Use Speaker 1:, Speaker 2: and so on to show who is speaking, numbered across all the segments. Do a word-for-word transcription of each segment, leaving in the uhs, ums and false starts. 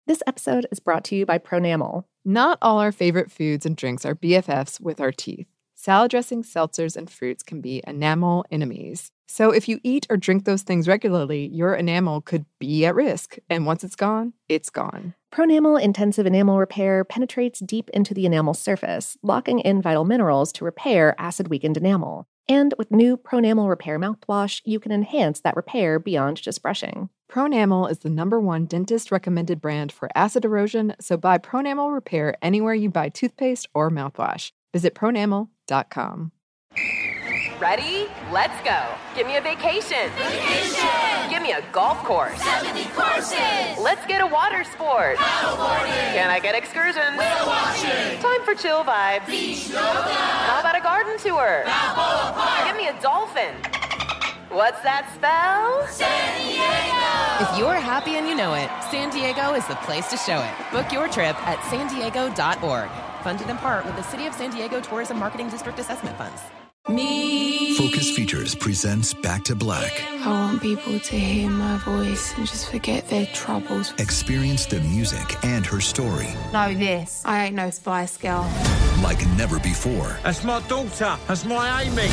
Speaker 1: This episode is brought to you by Pronamel.
Speaker 2: Not all our favorite foods and drinks are B F Fs with our teeth. Salad dressings, seltzers, and fruits can be enamel enemies. So if you eat or drink those things regularly, your enamel could be at risk. And once it's gone, it's gone.
Speaker 1: Pronamel Intensive Enamel Repair penetrates deep into the enamel surface, locking in vital minerals to repair acid-weakened enamel. And with new Pronamel Repair mouthwash, you can enhance that repair beyond just brushing.
Speaker 2: Pronamel is the number one dentist-recommended brand for acid erosion, so buy Pronamel Repair anywhere you buy toothpaste or mouthwash. Visit pronamel dot com.
Speaker 3: Ready? Let's go. Give me a vacation.
Speaker 4: Vacation!
Speaker 3: Give me a golf course.
Speaker 4: seventy courses!
Speaker 3: Let's get a water sport.
Speaker 4: Paddleboarding!
Speaker 3: Can I get excursions?
Speaker 4: Whale watching!
Speaker 3: Time for chill vibes.
Speaker 4: Beach yoga!
Speaker 3: How about a garden tour?
Speaker 4: Balboa Park!
Speaker 3: Give me a dolphin. What's that spell?
Speaker 4: San Diego!
Speaker 5: If you're happy and you know it, San Diego is the place to show it. Book your trip at san diego dot org. Funded in part with the City of San Diego Tourism Marketing District Assessment Funds.
Speaker 6: Me. Focus Features presents Back to Black.
Speaker 7: I want people to hear my voice and just forget their troubles.
Speaker 6: Experience the music and her story.
Speaker 7: Know this. I ain't no Spice Girl.
Speaker 6: Like never before.
Speaker 8: That's my daughter. That's my Amy.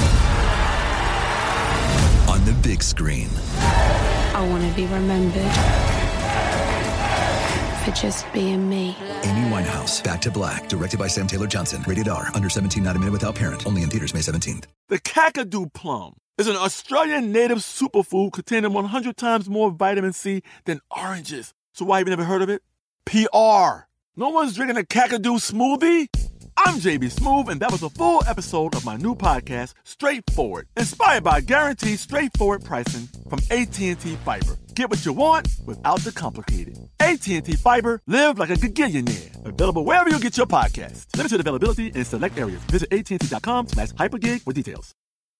Speaker 6: On the big screen.
Speaker 7: I want to be remembered for just being me.
Speaker 6: Amy Winehouse, Back to Black, directed by Sam Taylor Johnson. Rated R, under seventeen, not a minute without parent. Only in theaters May seventeenth.
Speaker 9: The Kakadu plum is an Australian native superfood containing one hundred times more vitamin C than oranges. So why have you never heard of it? P R. No one's drinking a Kakadu smoothie? I'm J B Smoove, and that was a full episode of my new podcast, Straightforward, inspired by guaranteed straightforward pricing from A T and T Fiber. Get what you want without the complicated. A T and T Fiber, live like a gigillionaire. Available wherever you get your podcasts. Limited availability in select areas. Visit A T and T dot com slash hypergig for details.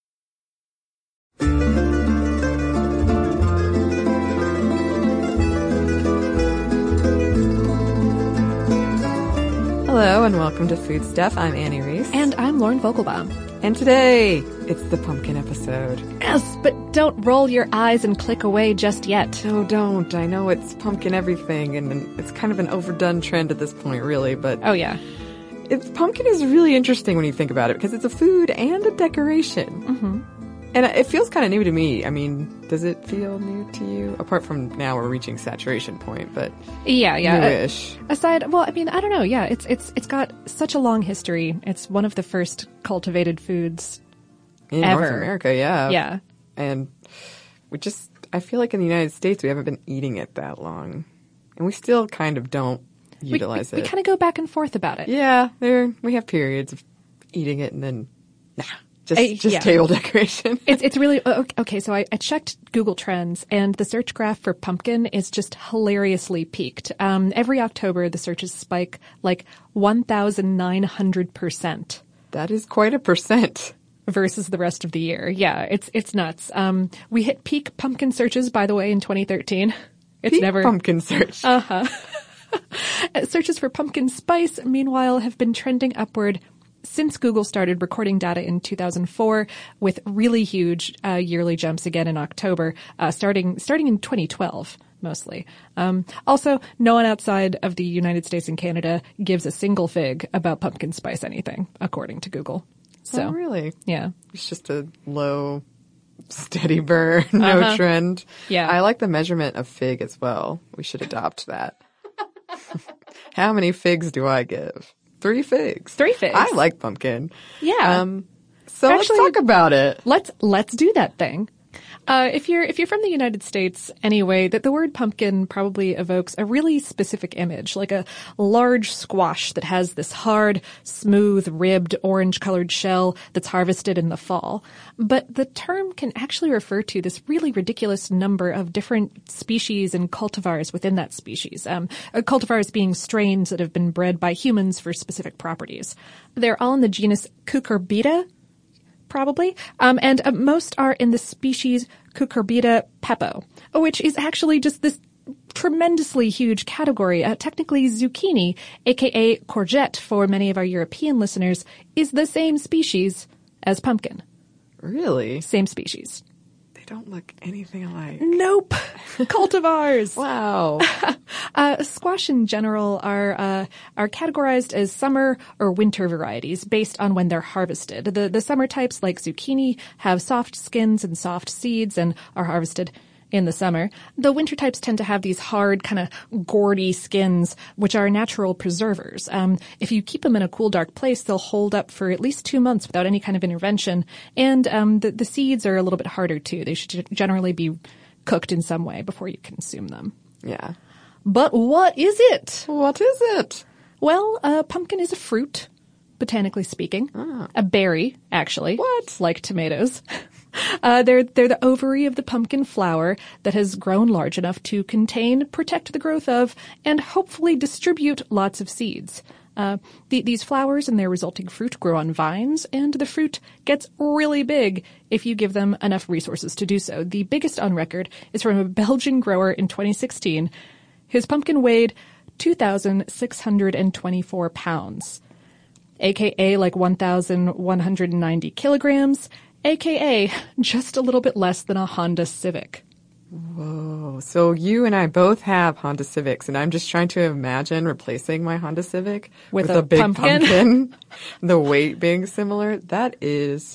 Speaker 2: Hello and welcome to Food Stuff. I'm Annie Reese.
Speaker 1: And I'm Lauren Vogelbaum.
Speaker 2: And today, it's the pumpkin episode.
Speaker 1: Yes, but don't roll your eyes and click away just yet.
Speaker 2: No, don't. I know it's pumpkin everything, and it's kind of an overdone trend at this point, really, but...
Speaker 1: Oh, yeah.
Speaker 2: It's, pumpkin is really interesting when you think about it, because it's a food and a decoration.
Speaker 1: Mm-hmm.
Speaker 2: And it feels kind of new to me. I mean, does it feel new to you? Apart from now we're reaching saturation point, but
Speaker 1: yeah, yeah.
Speaker 2: newish.
Speaker 1: Uh, aside, well, I mean, I don't know. Yeah, it's it's it's got such a long history. It's one of the first cultivated foods
Speaker 2: in
Speaker 1: ever.
Speaker 2: North America. Yeah,
Speaker 1: yeah.
Speaker 2: And we just, I feel like in the United States we haven't been eating it that long, and we still kind of don't utilize
Speaker 1: we, we,
Speaker 2: it.
Speaker 1: We kind of go back and forth about it.
Speaker 2: Yeah, there we have periods of eating it and then nah. Just,
Speaker 1: I,
Speaker 2: just
Speaker 1: yeah.
Speaker 2: table decoration.
Speaker 1: it's it's really okay. So I, I checked Google Trends, and the search graph for pumpkin is just hilariously peaked. Um, every October, the searches spike like one thousand nine hundred percent.
Speaker 2: That is quite a percent
Speaker 1: versus the rest of the year. Yeah, it's it's nuts. Um, we hit peak pumpkin searches, by the way, in twenty thirteen. It's
Speaker 2: peak
Speaker 1: never
Speaker 2: pumpkin search.
Speaker 1: Uh huh. Searches for pumpkin spice, meanwhile, have been trending upward since Google started recording data in two thousand four, with really huge uh, yearly jumps again in October, uh, starting starting in twenty twelve, mostly. Um, also, no one outside of the United States and Canada gives a single fig about pumpkin spice anything, according to Google. So,
Speaker 2: oh, really?
Speaker 1: Yeah.
Speaker 2: It's just a low, steady burn, no
Speaker 1: uh-huh.
Speaker 2: trend.
Speaker 1: Yeah.
Speaker 2: I like the measurement of fig as well. We should adopt that. How many figs do I give? Three figs.
Speaker 1: Three figs.
Speaker 2: I like pumpkin.
Speaker 1: Yeah.
Speaker 2: Um, so
Speaker 1: Actually,
Speaker 2: let's talk about it.
Speaker 1: Let's let's do that thing. Uh, if you're if you're from the United States anyway, that the word pumpkin probably evokes a really specific image, like a large squash that has this hard, smooth, ribbed, orange-colored shell that's harvested in the fall. But the term can actually refer to this really ridiculous number of different species and cultivars within that species. Um, cultivars being strains that have been bred by humans for specific properties. They're all in the genus Cucurbita. Probably. Um, and uh, most are in the species Cucurbita pepo, which is actually just this tremendously huge category. Uh, technically, zucchini, aka courgette for many of our European listeners, is the same species as pumpkin.
Speaker 2: Really?
Speaker 1: Same species.
Speaker 2: They don't look anything alike.
Speaker 1: Nope. Cultivars.
Speaker 2: Wow.
Speaker 1: uh, squash in general are uh, are categorized as summer or winter varieties based on when they're harvested. The the summer types, like zucchini, have soft skins and soft seeds and are harvested in the summer. The winter types tend to have these hard, kind of gourdy skins, which are natural preservers. Um, if you keep them in a cool, dark place, they'll hold up for at least two months without any kind of intervention. And um, the, the seeds are a little bit harder, too. They should generally be cooked in some way before you consume them.
Speaker 2: Yeah.
Speaker 1: But what is it?
Speaker 2: What is it?
Speaker 1: Well, a pumpkin is a fruit, botanically speaking.
Speaker 2: Ah.
Speaker 1: A berry, actually.
Speaker 2: What?
Speaker 1: Like tomatoes. Uh, they're, they're the ovary of the pumpkin flower that has grown large enough to contain, protect the growth of, and hopefully distribute lots of seeds. Uh, the, these flowers and their resulting fruit grow on vines, and the fruit gets really big if you give them enough resources to do so. The biggest on record is from a Belgian grower in twenty sixteen. His pumpkin weighed two thousand six hundred twenty-four pounds, aka like one thousand one hundred ninety kilograms, A K A just a little bit less than a Honda Civic.
Speaker 2: Whoa. So you and I both have Honda Civics, and I'm just trying to imagine replacing my Honda Civic
Speaker 1: With
Speaker 2: with,
Speaker 1: a
Speaker 2: a, big
Speaker 1: pumpkin?
Speaker 2: pumpkin. The weight being similar. That is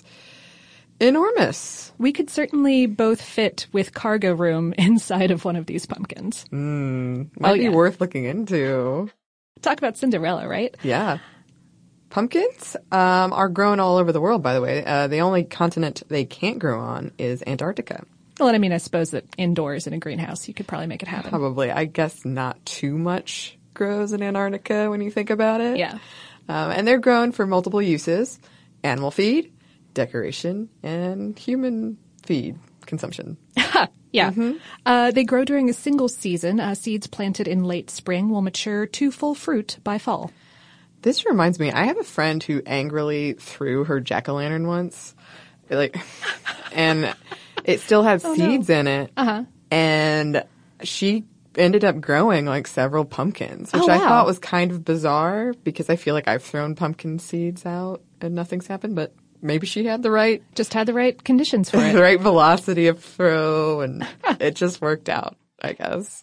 Speaker 2: enormous.
Speaker 1: We could certainly both fit with cargo room inside of one of these pumpkins.
Speaker 2: Mm, might
Speaker 1: Oh,
Speaker 2: be
Speaker 1: yeah.
Speaker 2: worth looking into.
Speaker 1: Talk about Cinderella, right?
Speaker 2: Yeah. Pumpkins um, are grown all over the world, by the way. Uh, the only continent they can't grow on is Antarctica.
Speaker 1: Well, and I mean, I suppose that indoors in a greenhouse, you could probably make it happen.
Speaker 2: Probably. I guess not too much grows in Antarctica when you think about it.
Speaker 1: Yeah.
Speaker 2: Um, and they're grown for multiple uses: animal feed, decoration, and human feed consumption.
Speaker 1: Yeah. Uh, they grow during a single season. Uh, seeds planted in late spring will mature to full fruit by fall.
Speaker 2: This reminds me, I have a friend who angrily threw her jack-o'-lantern once. Like, and it still had
Speaker 1: Oh,
Speaker 2: seeds
Speaker 1: no.
Speaker 2: in it.
Speaker 1: Uh-huh.
Speaker 2: And she ended up growing like several pumpkins, which
Speaker 1: Oh,
Speaker 2: I
Speaker 1: wow.
Speaker 2: thought was kind of bizarre because I feel like I've thrown pumpkin seeds out and nothing's happened, but maybe she had the right,
Speaker 1: Just had the right conditions for
Speaker 2: the
Speaker 1: it.
Speaker 2: right velocity of throw and it just worked out, I guess.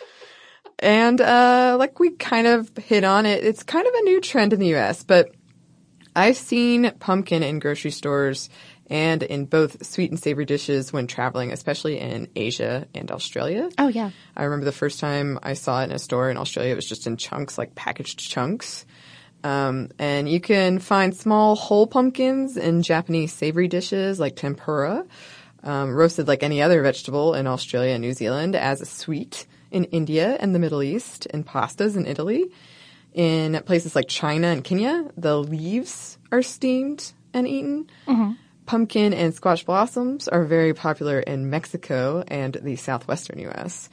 Speaker 2: And, uh, like we kind of hit on it, it's kind of a new trend in the U S, but I've seen pumpkin in grocery stores and in both sweet and savory dishes when traveling, especially in Asia and Australia.
Speaker 1: Oh, yeah.
Speaker 2: I remember the first time I saw it in a store in Australia, it was just in chunks, like packaged chunks. Um, and you can find small whole pumpkins in Japanese savory dishes like tempura, um, roasted like any other vegetable in Australia and New Zealand as a sweet in India and the Middle East, and pastas in Italy. In places like China and Kenya, the leaves are steamed and eaten.
Speaker 1: Mm-hmm.
Speaker 2: Pumpkin and squash blossoms are very popular in Mexico and the southwestern U S.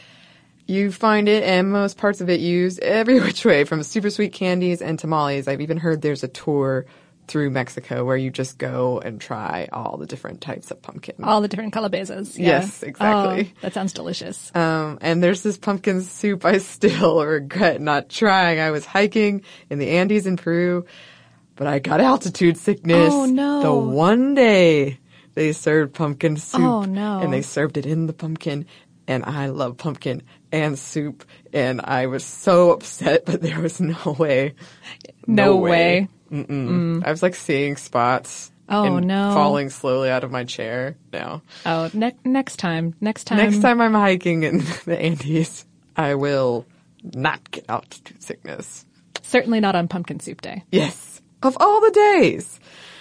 Speaker 2: You find it and most parts of it used every which way, from super sweet candies and tamales. I've even heard there's a tour through Mexico where you just go and try all the different types of pumpkin.
Speaker 1: All the different calabazas. Yeah.
Speaker 2: Yes, exactly.
Speaker 1: Oh, that sounds delicious.
Speaker 2: Um, and there's this pumpkin soup I still regret not trying. I was hiking in the Andes in Peru, but I got altitude sickness.
Speaker 1: Oh, no.
Speaker 2: The one day they served pumpkin soup.
Speaker 1: Oh, no.
Speaker 2: And they served it in the pumpkin. And I love pumpkin and soup. And I was so upset, but there was no way.
Speaker 1: No way.
Speaker 2: Mm-mm.
Speaker 1: Mm.
Speaker 2: I was like seeing spots.
Speaker 1: Oh,
Speaker 2: and
Speaker 1: no.
Speaker 2: falling slowly out of my chair. No.
Speaker 1: Oh, ne- next time. Next time.
Speaker 2: Next time I'm hiking in the Andes, I will not get altitude sickness.
Speaker 1: Certainly not on pumpkin soup day.
Speaker 2: Yes. Of all the days.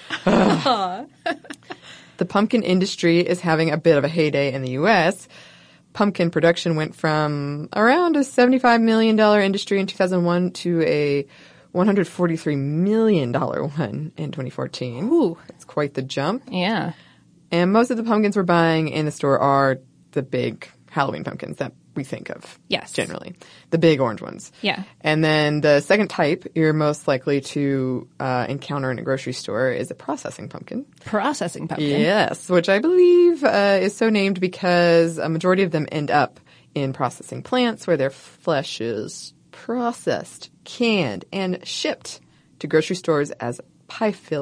Speaker 2: The pumpkin industry is having a bit of a heyday in the U S. Pumpkin production went from around a seventy-five million dollars industry in two thousand one to a one hundred forty-three million dollars one in twenty fourteen.
Speaker 1: Ooh.
Speaker 2: That's quite the jump.
Speaker 1: Yeah.
Speaker 2: And most of the pumpkins we're buying in the store are the big Halloween pumpkins that we think of.
Speaker 1: Yes.
Speaker 2: Generally. The big orange ones.
Speaker 1: Yeah.
Speaker 2: And then the second type you're most likely to uh, encounter in a grocery store is a processing pumpkin.
Speaker 1: Processing pumpkin.
Speaker 2: Yes, which I believe uh, is so named because a majority of them end up in processing plants where their flesh is processed, canned, and shipped to grocery stores as pie-filling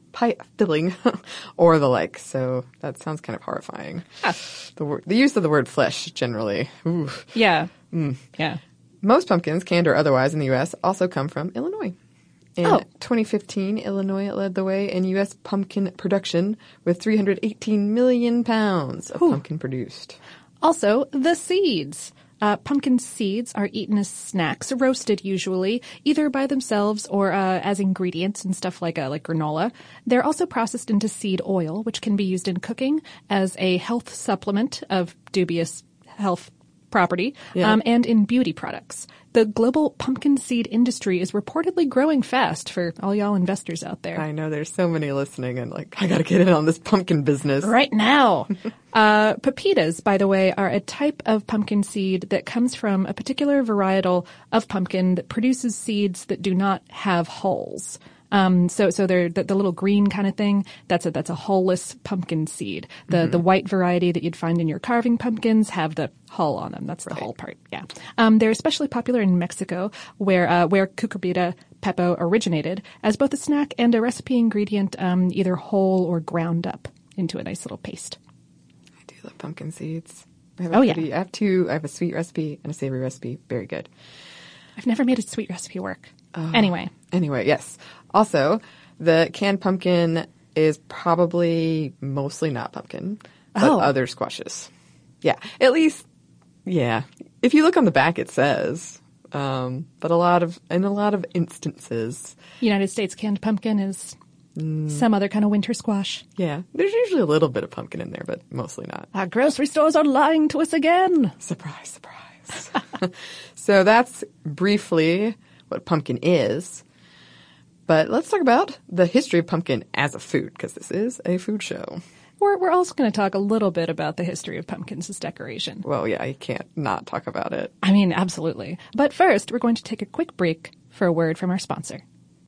Speaker 2: pie filling or the like. So that sounds kind of horrifying.
Speaker 1: Ah.
Speaker 2: The, word, the use of the word flesh generally. Ooh.
Speaker 1: Yeah.
Speaker 2: Mm.
Speaker 1: Yeah.
Speaker 2: Most pumpkins, canned or otherwise, in the U S also come from Illinois. In
Speaker 1: oh.
Speaker 2: twenty fifteen, Illinois led the way in U S pumpkin production with three hundred eighteen million pounds of Ooh. pumpkin produced.
Speaker 1: Also, the seeds. Uh, pumpkin seeds are eaten as snacks, roasted usually, either by themselves or uh, as ingredients in stuff like uh, like granola. They're also processed into seed oil, which can be used in cooking as a health supplement of dubious health property,
Speaker 2: yeah.
Speaker 1: um, and in beauty products. The global pumpkin seed industry is reportedly growing fast for all y'all investors out there.
Speaker 2: I know there's so many listening and like, I got to get in on this pumpkin business.
Speaker 1: Right now. uh, pepitas, by the way, are a type of pumpkin seed that comes from a particular varietal of pumpkin that produces seeds that do not have hulls. Um, so, so they're the, the little green kind of thing. That's a, that's a hull-less pumpkin seed. The, mm-hmm. the white variety that you'd find in your carving pumpkins have the hull on them. That's the
Speaker 2: right.
Speaker 1: hull part. Yeah. Um, they're especially popular in Mexico, where, uh, where cucurbita pepo originated as both a snack and a recipe ingredient, um, either whole or ground up into a nice little paste.
Speaker 2: I do love pumpkin seeds. I have
Speaker 1: oh,
Speaker 2: pretty,
Speaker 1: yeah.
Speaker 2: I have two. I have a sweet recipe and a savory recipe. Very good.
Speaker 1: I've never made a sweet recipe work.
Speaker 2: Oh.
Speaker 1: Anyway.
Speaker 2: Anyway, yes. Also, the canned pumpkin is probably mostly not pumpkin, but
Speaker 1: oh.
Speaker 2: other squashes. Yeah. At least, yeah. If you look on the back, it says. Um, but a lot of, in a lot of instances.
Speaker 1: United States canned pumpkin is mm. some other kind of winter squash.
Speaker 2: Yeah. There's usually a little bit of pumpkin in there, but mostly not.
Speaker 1: Our grocery stores are lying to us again.
Speaker 2: Surprise, surprise. So that's briefly what pumpkin is. But let's talk about the history of pumpkin as a food, because this is a food show.
Speaker 1: We're, we're also going to talk a little bit about the history of pumpkins as decoration.
Speaker 2: Well, yeah, you can't not talk about it.
Speaker 1: I mean, absolutely. But first, we're going to take a quick break for a word from our sponsor.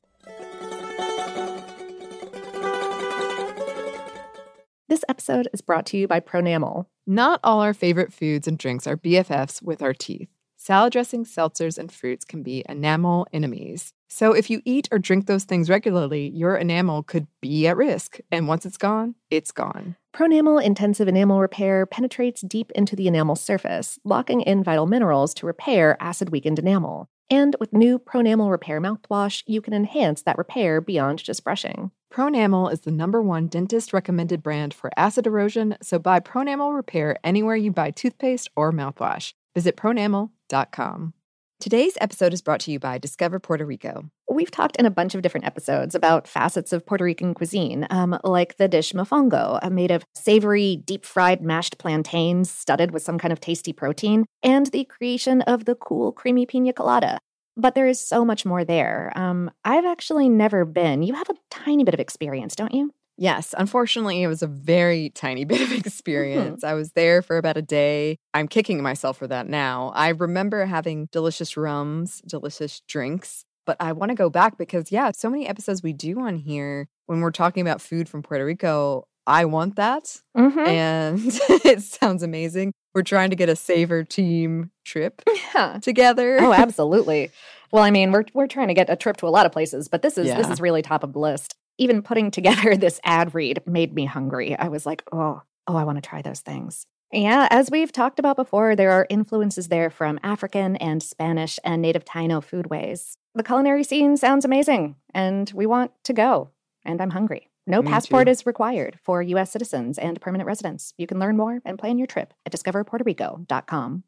Speaker 10: This episode is brought to you by Pronamel.
Speaker 2: Not all our favorite foods and drinks are B F Fs with our teeth. Salad dressings, seltzers, and fruits can be enamel enemies. So if you eat or drink those things regularly, your enamel could be at risk. And once it's gone, it's gone.
Speaker 10: Pronamel Intensive Enamel Repair penetrates deep into the enamel surface, locking in vital minerals to repair acid-weakened enamel. And with new Pronamel Repair mouthwash, you can enhance that repair beyond just brushing.
Speaker 2: Pronamel is the number one dentist-recommended brand for acid erosion, so buy Pronamel Repair anywhere you buy toothpaste or mouthwash. Visit pronamel dot com. Today's episode is brought to you by Discover Puerto Rico.
Speaker 10: We've talked in a bunch of different episodes about facets of Puerto Rican cuisine, um, like the dish mofongo, made of savory, deep-fried mashed plantains studded with some kind of tasty protein, and the creation of the cool, creamy pina colada. But there is so much more there. Um, I've actually never been. You have a tiny bit of experience, don't you?
Speaker 2: Yes, unfortunately, it was a very tiny bit of experience. Mm-hmm. I was there for about a day. I'm kicking myself for that now. I remember having delicious rums, delicious drinks, but I want to go back because, yeah, so many episodes we do on here when we're talking about food from Puerto Rico, I want that.
Speaker 10: Mm-hmm.
Speaker 2: And it sounds amazing. We're trying to get a Savor team trip
Speaker 10: yeah.
Speaker 2: together.
Speaker 10: Oh, absolutely. Well, I mean, we're we're trying to get a trip to a lot of places, but this is
Speaker 2: yeah.
Speaker 10: this is really top of the list. Even putting together this ad read made me hungry. I was like, oh, oh, I want to try those things. Yeah, as we've talked about before, there are influences there from African and Spanish and native Taino foodways. The culinary scene sounds amazing, and we want to go. And I'm hungry. No
Speaker 2: Me
Speaker 10: passport
Speaker 2: too.
Speaker 10: is required for U S citizens and permanent residents. You can learn more and plan your trip at discover puerto rico dot com.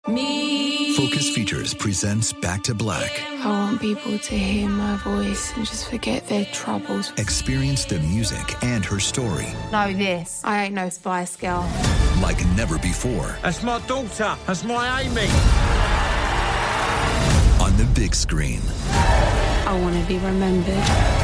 Speaker 6: Me. Focus Features presents Back to Black.
Speaker 7: I want people to hear my voice and just forget their troubles.
Speaker 6: Experience the music and her story.
Speaker 7: Know this. I ain't no Spice Girl.
Speaker 6: Like never before.
Speaker 8: That's my daughter. That's my Amy.
Speaker 6: On the big screen.
Speaker 7: I want to be remembered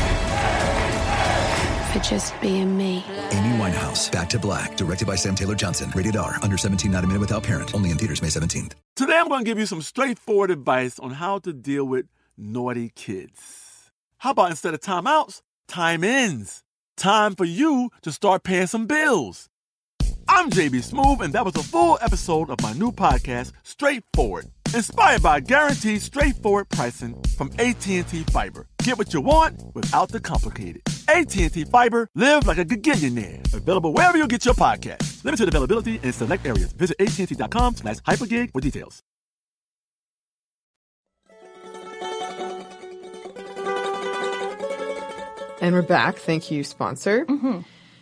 Speaker 7: for just being me.
Speaker 6: Amy Winehouse, Back to Black, directed by Sam Taylor Johnson. Rated R, under seventeen, not a minute without parent. Only in theaters May seventeenth.
Speaker 9: Today I'm going to give you some straightforward advice on how to deal with naughty kids. How about instead of timeouts, time ins? Time for you to start paying some bills. I'm J B Smoove, and that was a full episode of my new podcast, Straightforward. Inspired by guaranteed straightforward pricing from A T and T Fiber. Get what you want without the complicated. A T and T Fiber, live like a gigillionaire. Available wherever you get your podcast. Limited availability in select areas. Visit A T and T dot com slash hypergig for details.
Speaker 2: And we're back. Thank you, sponsor.
Speaker 1: Mm-hmm.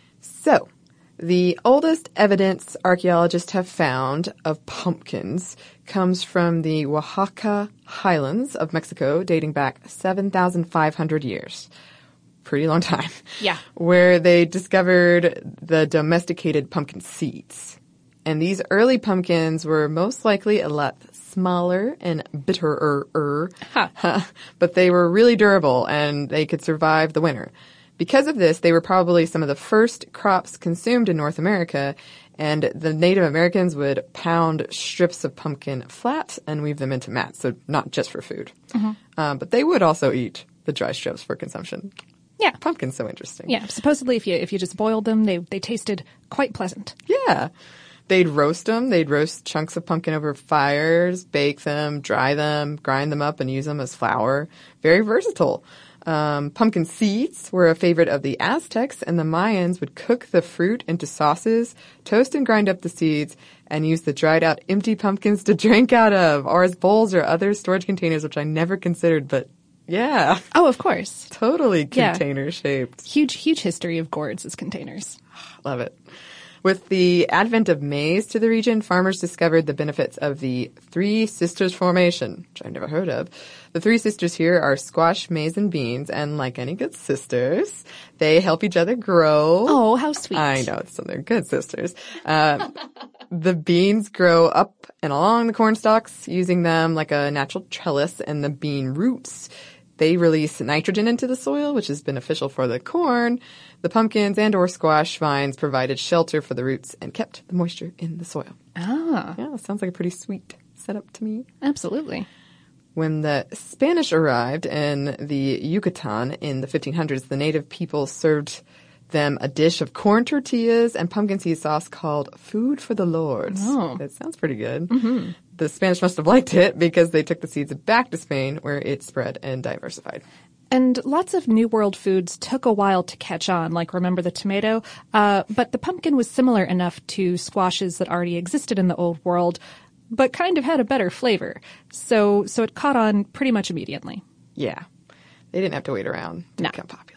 Speaker 2: So, the oldest evidence archaeologists have found of pumpkins comes from the Oaxaca highlands of Mexico, dating back seven thousand five hundred years. Pretty long time.
Speaker 1: Yeah.
Speaker 2: Where they discovered the domesticated pumpkin seeds. And these early pumpkins were most likely a lot smaller and bitterer,
Speaker 1: huh.
Speaker 2: but they were really durable and they could survive the winter. Because of this, they were probably some of the first crops consumed in North America, and the Native Americans would pound strips of pumpkin flat and weave them into mats, so not just for food.
Speaker 1: Mm-hmm.
Speaker 2: Uh, but they would also eat the dry strips for consumption.
Speaker 1: Yeah.
Speaker 2: Pumpkin's so interesting.
Speaker 1: Yeah, supposedly if you if you just boiled them, they they tasted quite pleasant.
Speaker 2: Yeah. They'd roast them. They'd roast chunks of pumpkin over fires, bake them, dry them, grind them up, and use them as flour. Very versatile. Um, pumpkin seeds were a favorite of the Aztecs, and the Mayans would cook the fruit into sauces, toast and grind up the seeds, and use the dried out empty pumpkins to drink out of, or as bowls or other storage containers, which I never considered, but yeah.
Speaker 1: Oh, of course.
Speaker 2: Totally
Speaker 1: Yeah.
Speaker 2: container shaped.
Speaker 1: Huge, huge history of gourds as containers.
Speaker 2: Love it. With the advent of maize to the region, farmers discovered the benefits of the Three Sisters formation, which I've never heard of. The Three Sisters here are squash, maize, and beans, and like any good sisters, they help each other grow.
Speaker 1: Oh, how sweet.
Speaker 2: I know, so they're good sisters. Uh, the beans grow up and along the corn stalks, using them like a natural trellis, and the bean roots, they release nitrogen into the soil, which is beneficial for the corn. The pumpkins and or squash vines provided shelter for the roots and kept the moisture in the soil.
Speaker 1: Ah.
Speaker 2: Yeah, sounds like a pretty sweet setup to me.
Speaker 1: Absolutely.
Speaker 2: When the Spanish arrived in the Yucatan in the fifteen hundreds, the native people served them a dish of corn tortillas and pumpkin seed sauce called Food for the Lords.
Speaker 1: Oh.
Speaker 2: That sounds pretty good.
Speaker 1: Mm-hmm.
Speaker 2: The Spanish must have liked it because they took the seeds back to Spain where it spread and diversified.
Speaker 1: And lots of New World foods took a while to catch on, like remember the tomato, uh, but the pumpkin was similar enough to squashes that already existed in the Old World, but kind of had a better flavor. So so it caught on pretty much immediately.
Speaker 2: Yeah. They didn't have to wait around to
Speaker 1: No.
Speaker 2: become popular.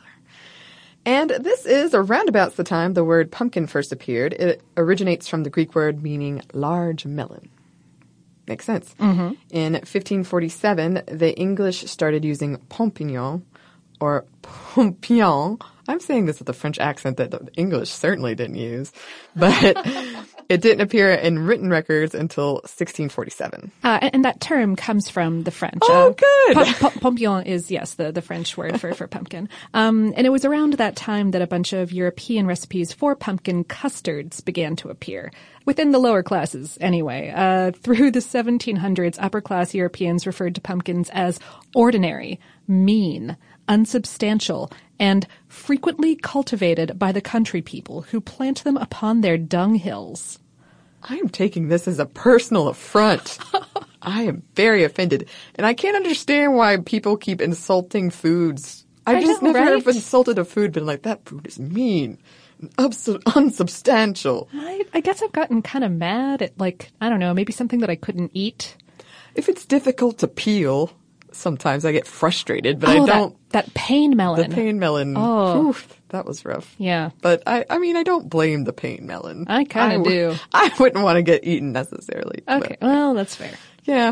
Speaker 2: And this is around about the time the word pumpkin first appeared. It originates from the Greek word meaning large melon. Makes sense.
Speaker 1: Mm-hmm.
Speaker 2: In fifteen forty-seven, the English started using pompignon or pompion. I'm saying this with a French accent that the English certainly didn't use, but it didn't appear in written records until sixteen forty-seven.
Speaker 1: Uh, and, and that term comes from the French.
Speaker 2: Oh,
Speaker 1: uh,
Speaker 2: good.
Speaker 1: Pom- pom- pompion is, yes, the, the French word for, for pumpkin. Um, and it was around that time that a bunch of European recipes for pumpkin custards began to appear. Within the lower classes, anyway. Uh, through the seventeen hundreds, upper-class Europeans referred to pumpkins as ordinary, mean, unsubstantial, and frequently cultivated by the country people who plant them upon their dung hills.
Speaker 2: I am taking this as a personal affront. I am very offended. And I can't understand why people keep insulting foods. I've
Speaker 1: I
Speaker 2: just
Speaker 1: know,
Speaker 2: never
Speaker 1: right?
Speaker 2: insulted a food, been like, that food is mean, and ubs- unsubstantial.
Speaker 1: I, I guess I've gotten kind of mad at, like, I don't know, maybe something that I couldn't eat.
Speaker 2: If it's difficult to peel, sometimes I get frustrated, but
Speaker 1: oh,
Speaker 2: I don't.
Speaker 1: That, that pain melon.
Speaker 2: The pain melon.
Speaker 1: Oh.
Speaker 2: Whew, that was rough.
Speaker 1: Yeah.
Speaker 2: But I, I mean, I don't blame the pain melon.
Speaker 1: I kinda
Speaker 2: w-
Speaker 1: do.
Speaker 2: I wouldn't want to get eaten necessarily.
Speaker 1: Okay,
Speaker 2: but-
Speaker 1: well, that's fair.
Speaker 2: Yeah.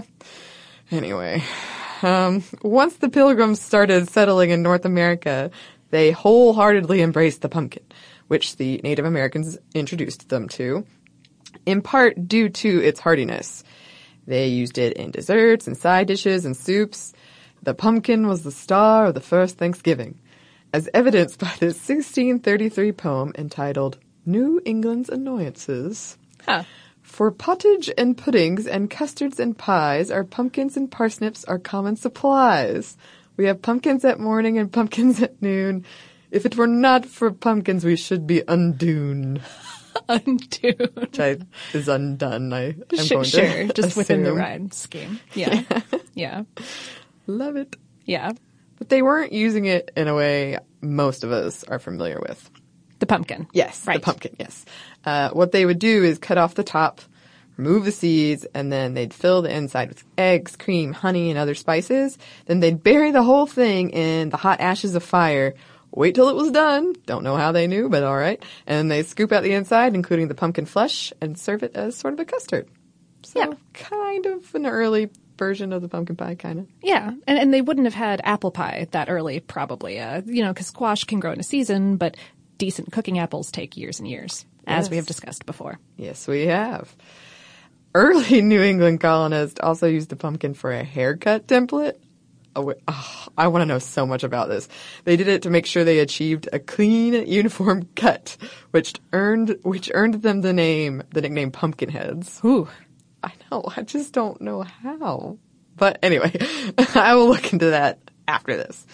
Speaker 2: Anyway, um, once the Pilgrims started settling in North America, they wholeheartedly embraced the pumpkin, which the Native Americans introduced them to, in part due to its hardiness. They used it in desserts and side dishes and soups. The pumpkin was the star of the first Thanksgiving, as evidenced by this sixteen thirty-three poem entitled New England's Annoyances.
Speaker 1: Huh.
Speaker 2: For pottage and puddings and custards and pies, our pumpkins and parsnips are common supplies. We have pumpkins at morning and pumpkins at noon. If it were not for pumpkins, we should be undoon.
Speaker 1: Untuned.
Speaker 2: Which I, is undone, I, I'm
Speaker 1: Sh-
Speaker 2: going
Speaker 1: sure,
Speaker 2: to
Speaker 1: just within the
Speaker 2: assume.
Speaker 1: rhyme scheme. Yeah. Yeah.
Speaker 2: Love it.
Speaker 1: Yeah.
Speaker 2: But they weren't using it in a way most of us are familiar with.
Speaker 1: The pumpkin.
Speaker 2: Yes,
Speaker 1: Right.
Speaker 2: the pumpkin, yes. Uh, what they would do is cut off the top, remove the seeds, and then they'd fill the inside with eggs, cream, honey, and other spices. Then they'd bury the whole thing in the hot ashes of fire, wait till it was done. Don't know how they knew, but all right. And then they'd scoop out the inside, including the pumpkin flesh, and serve it as sort of a custard. So
Speaker 1: Yeah.
Speaker 2: kind of an early version of the pumpkin pie, kind of.
Speaker 1: Yeah, and, and they wouldn't have had apple pie that early, probably. Uh, you know, because squash can grow in a season, but decent cooking apples take years and years, as we
Speaker 2: Yes.
Speaker 1: have discussed before.
Speaker 2: Yes, we have. Early New England colonists also used the pumpkin for a haircut template. Oh, wait, oh, I want to know so much about this. They did it to make sure they achieved a clean, uniform cut, which earned which earned them the name, the nickname Pumpkinheads.
Speaker 1: Ooh.
Speaker 2: I know, I just don't know how. But anyway, I will look into that after this.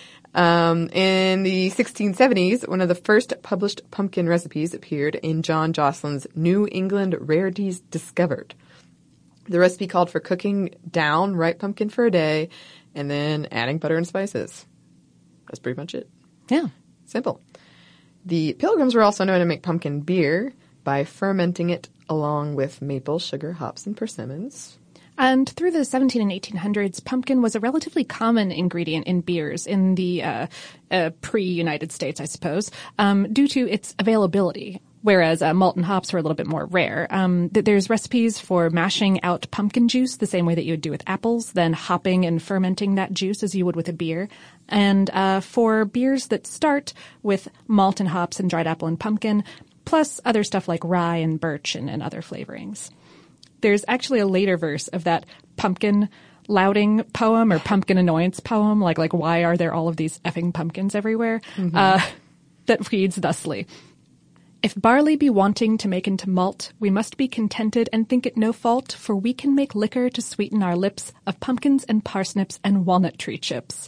Speaker 2: Um, in the sixteen seventies, one of the first published pumpkin recipes appeared in John Joslin's New England Rarities Discovered. The recipe called for cooking down ripe pumpkin for a day and then adding butter and spices. That's pretty much it.
Speaker 1: Yeah.
Speaker 2: Simple. The Pilgrims were also known to make pumpkin beer by fermenting it along with maple, sugar, hops, and persimmons.
Speaker 1: And through the seventeen and eighteen hundreds, pumpkin was a relatively common ingredient in beers in the uh, uh, pre-United States, I suppose, um, due to its availability. Whereas uh, malt and hops were a little bit more rare. Um, th- there's recipes for mashing out pumpkin juice the same way that you would do with apples, then hopping and fermenting that juice as you would with a beer. And uh, for beers that start with malt and hops and dried apple and pumpkin, plus other stuff like rye and birch and, and other flavorings. There's actually a later verse of that pumpkin lauding poem or pumpkin annoyance poem, like like why are there all of these effing pumpkins everywhere, mm-hmm. uh, that reads thusly. If barley be wanting to make into malt, we must be contented and think it no fault, for we can make liquor to sweeten our lips of pumpkins and parsnips and walnut tree chips.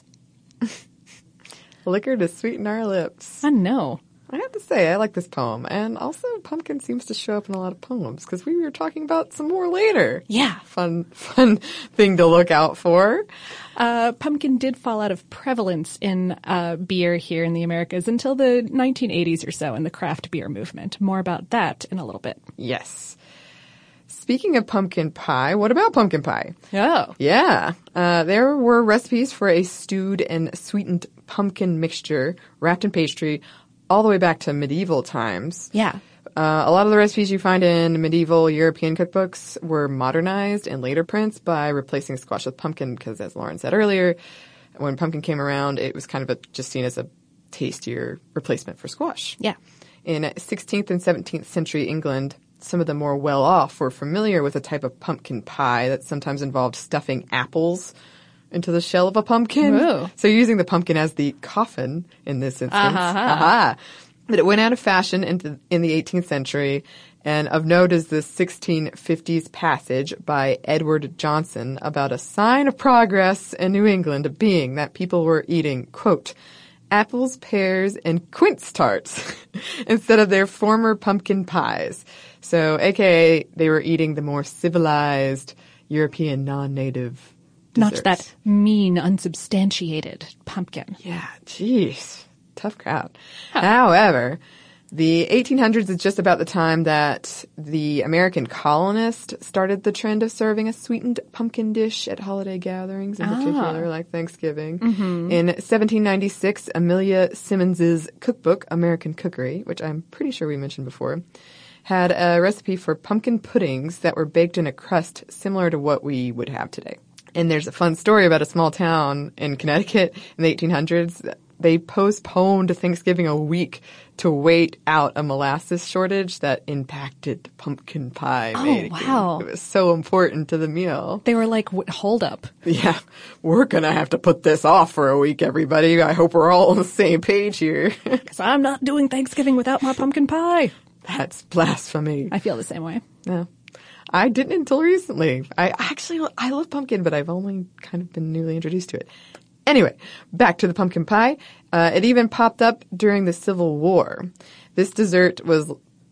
Speaker 2: Liquor to sweeten our lips.
Speaker 1: I know.
Speaker 2: I have to say, I like this poem. And also, pumpkin seems to show up in a lot of poems, because we were talking about some more later.
Speaker 1: Yeah.
Speaker 2: Fun, fun thing to look out for.
Speaker 1: Uh, pumpkin did fall out of prevalence in uh, beer here in the Americas until the nineteen eighties or so in the craft beer movement. More about that in a little bit.
Speaker 2: Yes. Speaking of pumpkin pie, what about pumpkin pie?
Speaker 1: Oh.
Speaker 2: Yeah. Uh, there were recipes for a stewed and sweetened pumpkin mixture wrapped in pastry all the way back to medieval times.
Speaker 1: Yeah.
Speaker 2: Uh, a lot of the recipes you find in medieval European cookbooks were modernized in later prints by replacing squash with pumpkin because, as Lauren said earlier, when pumpkin came around, it was kind of a, just seen as a tastier replacement for squash.
Speaker 1: Yeah.
Speaker 2: In sixteenth and seventeenth century England, some of the more well-off were familiar with a type of pumpkin pie that sometimes involved stuffing apples into the shell of a pumpkin.
Speaker 1: Whoa.
Speaker 2: So using the pumpkin as the coffin in this instance.
Speaker 1: Uh-huh.
Speaker 2: Aha. But it went out of fashion into, in the eighteenth century. And of note is the sixteen fifties passage by Edward Johnson about a sign of progress in New England being that people were eating, quote, apples, pears, and quince tarts instead of their former pumpkin pies. So, A K A they were eating the more civilized European non-native desserts.
Speaker 1: Not that mean, unsubstantiated pumpkin.
Speaker 2: Yeah, jeez. Tough crowd. Huh. However, the eighteen hundreds is just about the time that the American colonists started the trend of serving a sweetened pumpkin dish at holiday gatherings, in ah. particular, like Thanksgiving. Mm-hmm. In seventeen ninety-six, Amelia Simmons's cookbook, American Cookery, which I'm pretty sure we mentioned before, had a recipe for pumpkin puddings that were baked in a crust similar to what we would have today. And there's a fun story about a small town in Connecticut in the eighteen hundreds. They postponed Thanksgiving a week to wait out a molasses shortage that impacted pumpkin pie
Speaker 1: oh,
Speaker 2: making.
Speaker 1: Wow.
Speaker 2: It was so important to the meal.
Speaker 1: They were like, hold up.
Speaker 2: Yeah, we're going to have to put this off for a week, everybody. I hope we're all on the same page here.
Speaker 1: Because I'm not doing Thanksgiving without my pumpkin pie.
Speaker 2: That's blasphemy.
Speaker 1: I feel the same way.
Speaker 2: Yeah. I didn't until recently. I actually, I love pumpkin, but I've only kind of been newly introduced to it. Anyway, back to the pumpkin pie. Uh, it even popped up during the Civil War. This dessert was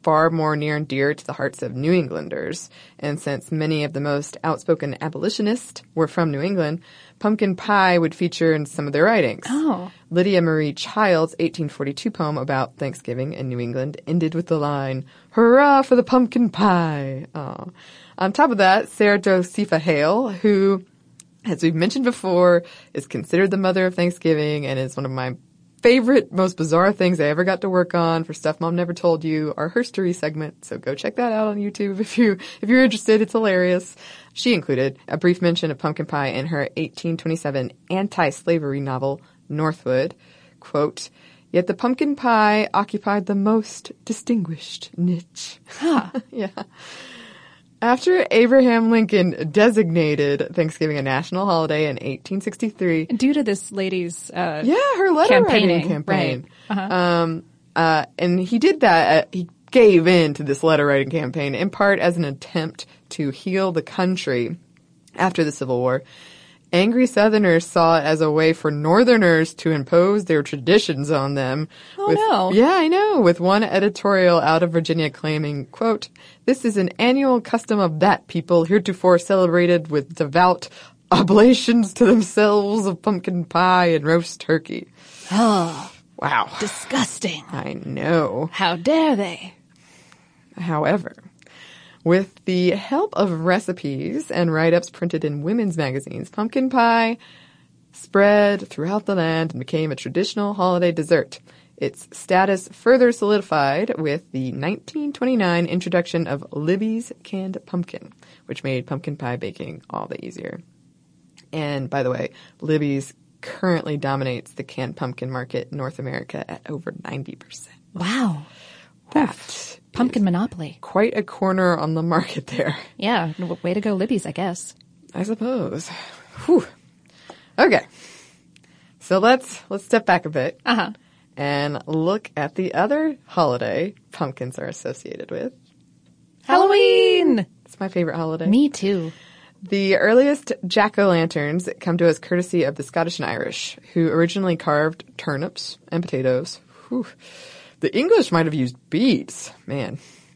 Speaker 2: far more near and dear to the hearts of New Englanders. And since many of the most outspoken abolitionists were from New England, pumpkin pie would feature in some of their writings.
Speaker 1: Oh.
Speaker 2: Lydia Marie Child's eighteen forty-two poem about Thanksgiving in New England ended with the line, "Hurrah for the pumpkin pie." Oh. On top of that, Sarah Josepha Hale, who, as we've mentioned before, is considered the mother of Thanksgiving and is one of my favorite, most bizarre things I ever got to work on for Stuff Mom Never Told You, our Herstory segment. So go check that out on YouTube if you, if you're interested. It's hilarious. She included a brief mention of pumpkin pie in her eighteen twenty-seven anti-slavery novel, Northwood. Quote, "Yet the pumpkin pie occupied the most distinguished niche."
Speaker 1: Huh.
Speaker 2: Yeah. After Abraham Lincoln designated Thanksgiving a national holiday in eighteen sixty-three.
Speaker 1: Due to this lady's uh,
Speaker 2: Yeah, her letter writing campaign.
Speaker 1: Right. Uh-huh.
Speaker 2: Um, uh, and he did that, uh, he gave in to this letter writing campaign in part as an attempt to heal the country after the Civil War. Angry Southerners saw it as a way for Northerners to impose their traditions on them.
Speaker 1: Oh,
Speaker 2: with,
Speaker 1: no.
Speaker 2: Yeah, I know. With one editorial out of Virginia claiming, quote, "This is an annual custom of that people heretofore celebrated with devout oblations to themselves of pumpkin pie and roast turkey."
Speaker 1: Oh,
Speaker 2: wow.
Speaker 1: Disgusting.
Speaker 2: I know.
Speaker 1: How dare they?
Speaker 2: However, with the help of recipes and write-ups printed in women's magazines, pumpkin pie spread throughout the land and became a traditional holiday dessert. Its status further solidified with the nineteen twenty-nine introduction of Libby's canned pumpkin, which made pumpkin pie baking all the easier. And by the way, Libby's currently dominates the canned pumpkin market in North America at over ninety percent.
Speaker 1: Wow.
Speaker 2: That
Speaker 1: pumpkin monopoly.
Speaker 2: Quite a corner on the market there.
Speaker 1: Yeah. Way to go, Libby's, I guess.
Speaker 2: I suppose. Whew. Okay. So let's let's step back a bit.
Speaker 1: Uh-huh.
Speaker 2: And look at the other holiday pumpkins are associated with.
Speaker 1: Halloween!
Speaker 2: It's my favorite holiday.
Speaker 1: Me too.
Speaker 2: The earliest jack-o'-lanterns come to us courtesy of the Scottish and Irish, who originally carved turnips and potatoes. Whew. The English might have used beets. Man.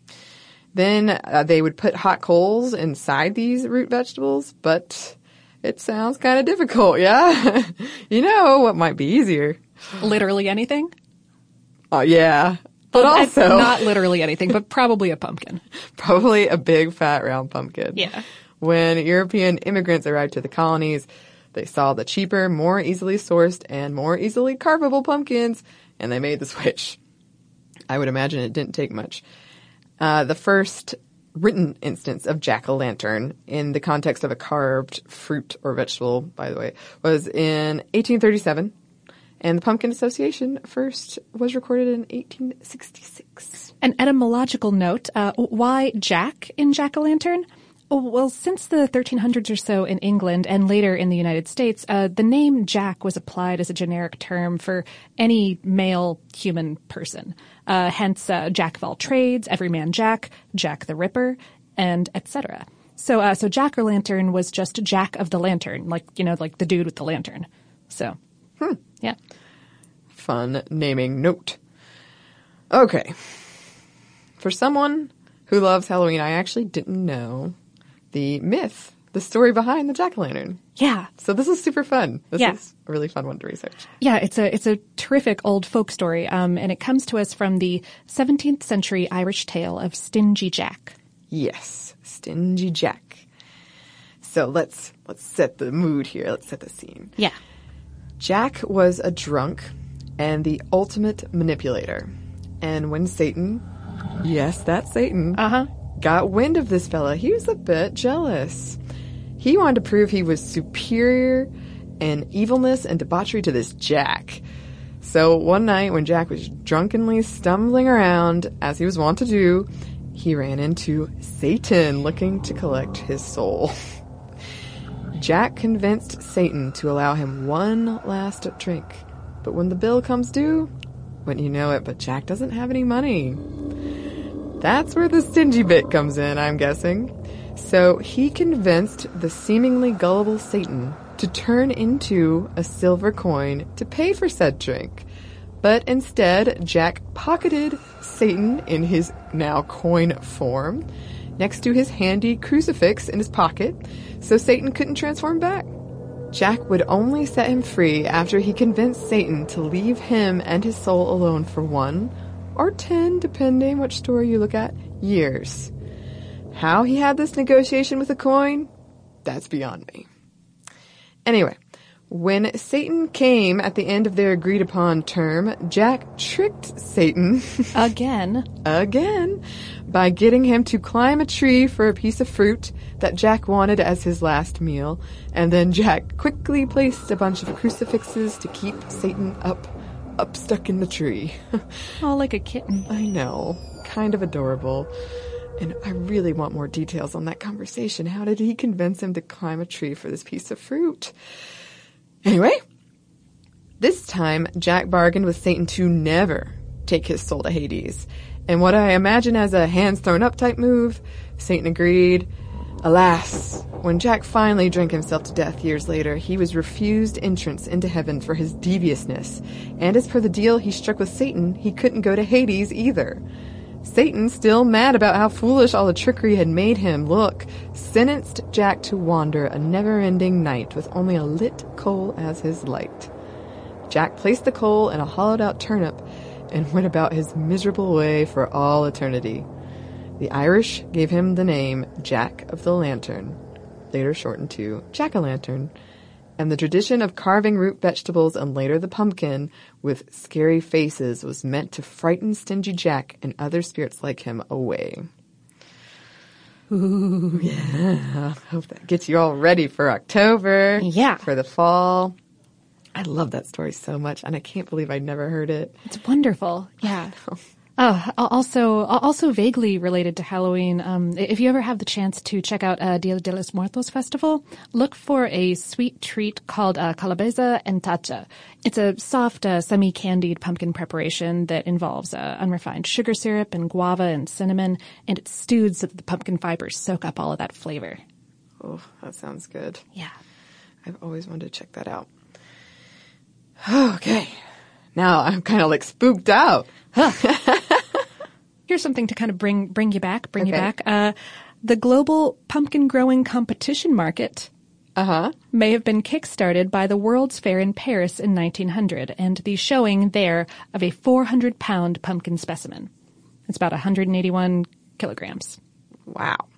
Speaker 2: Then uh, they would put hot coals inside these root vegetables, but it sounds kind of difficult, yeah? You know what might be easier?
Speaker 1: Literally anything?
Speaker 2: Oh, uh, yeah. But
Speaker 1: well,
Speaker 2: also...
Speaker 1: Not literally anything, but probably a pumpkin.
Speaker 2: Probably a big, fat, round pumpkin.
Speaker 1: Yeah.
Speaker 2: When European immigrants arrived to the colonies, they saw the cheaper, more easily sourced, and more easily carvable pumpkins, and they made the switch. I would imagine it didn't take much. Uh, the first written instance of jack-o'-lantern in the context of a carved fruit or vegetable, by the way, was in eighteen thirty-seven. And the Pumpkin Association first was recorded in eighteen sixty-six.
Speaker 1: An etymological note, uh, why Jack in jack-o'-lantern? Oh, well, since the thirteen hundreds or so in England and later in the United States, uh, the name Jack was applied as a generic term for any male human person. Uh, hence, uh, Jack of all trades, everyman Jack, Jack the Ripper, and et cetera. So, uh, so Jack-o'-lantern was just Jack of the Lantern, like, you know, like the dude with the lantern. So,
Speaker 2: hmm.
Speaker 1: yeah.
Speaker 2: Fun naming note. Okay. For someone who loves Halloween, I actually didn't know the myth, the story behind the jack-o'-lantern.
Speaker 1: Yeah.
Speaker 2: So this is super fun. This
Speaker 1: yeah.
Speaker 2: is a really fun one to research.
Speaker 1: Yeah, it's a it's a terrific old folk story, um, and it comes to us from the seventeenth century Irish tale of Stingy Jack.
Speaker 2: Yes, Stingy Jack. So let's let's set the mood here. Let's set the scene.
Speaker 1: Yeah.
Speaker 2: Jack was a drunk and the ultimate manipulator. And when Satan, yes, that's Satan,
Speaker 1: uh-huh,
Speaker 2: got wind of this fella, he was a bit jealous. He wanted to prove he was superior in evilness and debauchery to this Jack. So one night when Jack was drunkenly stumbling around, as he was wont to do, he ran into Satan looking to collect his soul. Jack convinced Satan to allow him one last drink. But when the bill comes due, wouldn't you know it, but Jack doesn't have any money. That's where the stingy bit comes in, I'm guessing. So he convinced the seemingly gullible Satan to turn into a silver coin to pay for said drink. But instead, Jack pocketed Satan in his now coin form next to his handy crucifix in his pocket, so Satan couldn't transform back. Jack would only set him free after he convinced Satan to leave him and his soul alone for one, or ten, depending which story you look at, years. How he had this negotiation with a coin, that's beyond me. Anyway, when Satan came at the end of their agreed-upon term, Jack tricked Satan
Speaker 1: Again.
Speaker 2: again by getting him to climb a tree for a piece of fruit that Jack wanted as his last meal, and then Jack quickly placed a bunch of crucifixes to keep Satan up, up stuck in the tree.
Speaker 1: Oh, like a kitten.
Speaker 2: I know. Kind of adorable. And I really want more details on that conversation. How did he convince him to climb a tree for this piece of fruit? Anyway, this time Jack bargained with Satan to never take his soul to Hades. And what I imagine as a hands thrown up type move, Satan agreed. Alas, when Jack finally drank himself to death years later, he was refused entrance into heaven for his deviousness. And as per the deal he struck with Satan, he couldn't go to Hades either. Satan, still mad about how foolish all the trickery had made him look, sentenced Jack to wander a never-ending night with only a lit coal as his light. Jack placed the coal in a hollowed-out turnip and went about his miserable way for all eternity. The Irish gave him the name Jack of the Lantern, later shortened to Jack-o'-lantern, and the tradition of carving root vegetables and later the pumpkin with scary faces was meant to frighten stingy Jack and other spirits like him away. Ooh, yeah. I hope that gets you all ready for October.
Speaker 1: Yeah.
Speaker 2: For the fall. I love that story so much, and I can't believe I'd never heard it.
Speaker 1: It's wonderful. Yeah. Oh, also, also vaguely related to Halloween. Um, if you ever have the chance to check out uh, Dia de los Muertos Festival, look for a sweet treat called uh, calabaza en tacha. It's a soft, uh, semi-candied pumpkin preparation that involves uh, unrefined sugar syrup and guava and cinnamon, and it's stewed so that the pumpkin fibers soak up all of that flavor.
Speaker 2: Oh, that sounds good.
Speaker 1: Yeah.
Speaker 2: I've always wanted to check that out. Okay. Now I'm kind of like spooked out.
Speaker 1: Huh. Here's something to kind of bring bring you back, bring
Speaker 2: okay.
Speaker 1: you back. Uh, the global pumpkin growing competition market
Speaker 2: uh-huh.
Speaker 1: may have been kickstarted by the World's Fair in Paris in nineteen hundred, and the showing there of a four hundred pound pumpkin specimen. It's about one hundred eighty-one kilograms.
Speaker 2: Wow.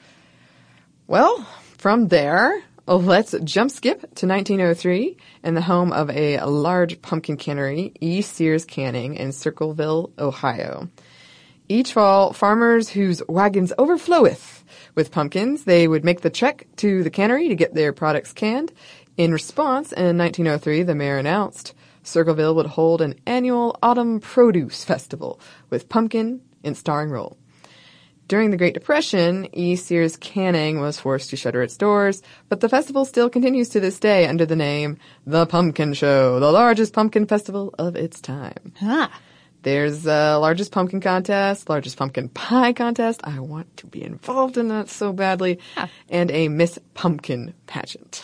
Speaker 2: Well, from there, let's jump skip to nineteen oh three and the home of a large pumpkin cannery, E. Sears Canning in Circleville, Ohio. Each fall, farmers whose wagons overfloweth with pumpkins, they would make the trek to the cannery to get their products canned. In response, in nineteen oh three, the mayor announced Circleville would hold an annual autumn produce festival with pumpkin in starring role. During the Great Depression, E. Sears Canning was forced to shutter its doors, but the festival still continues to this day under the name The Pumpkin Show, the largest pumpkin festival of its time.
Speaker 1: Ah.
Speaker 2: There's a largest pumpkin contest, largest pumpkin pie contest. I want to be involved in that so badly.
Speaker 1: Yeah.
Speaker 2: And a Miss Pumpkin pageant.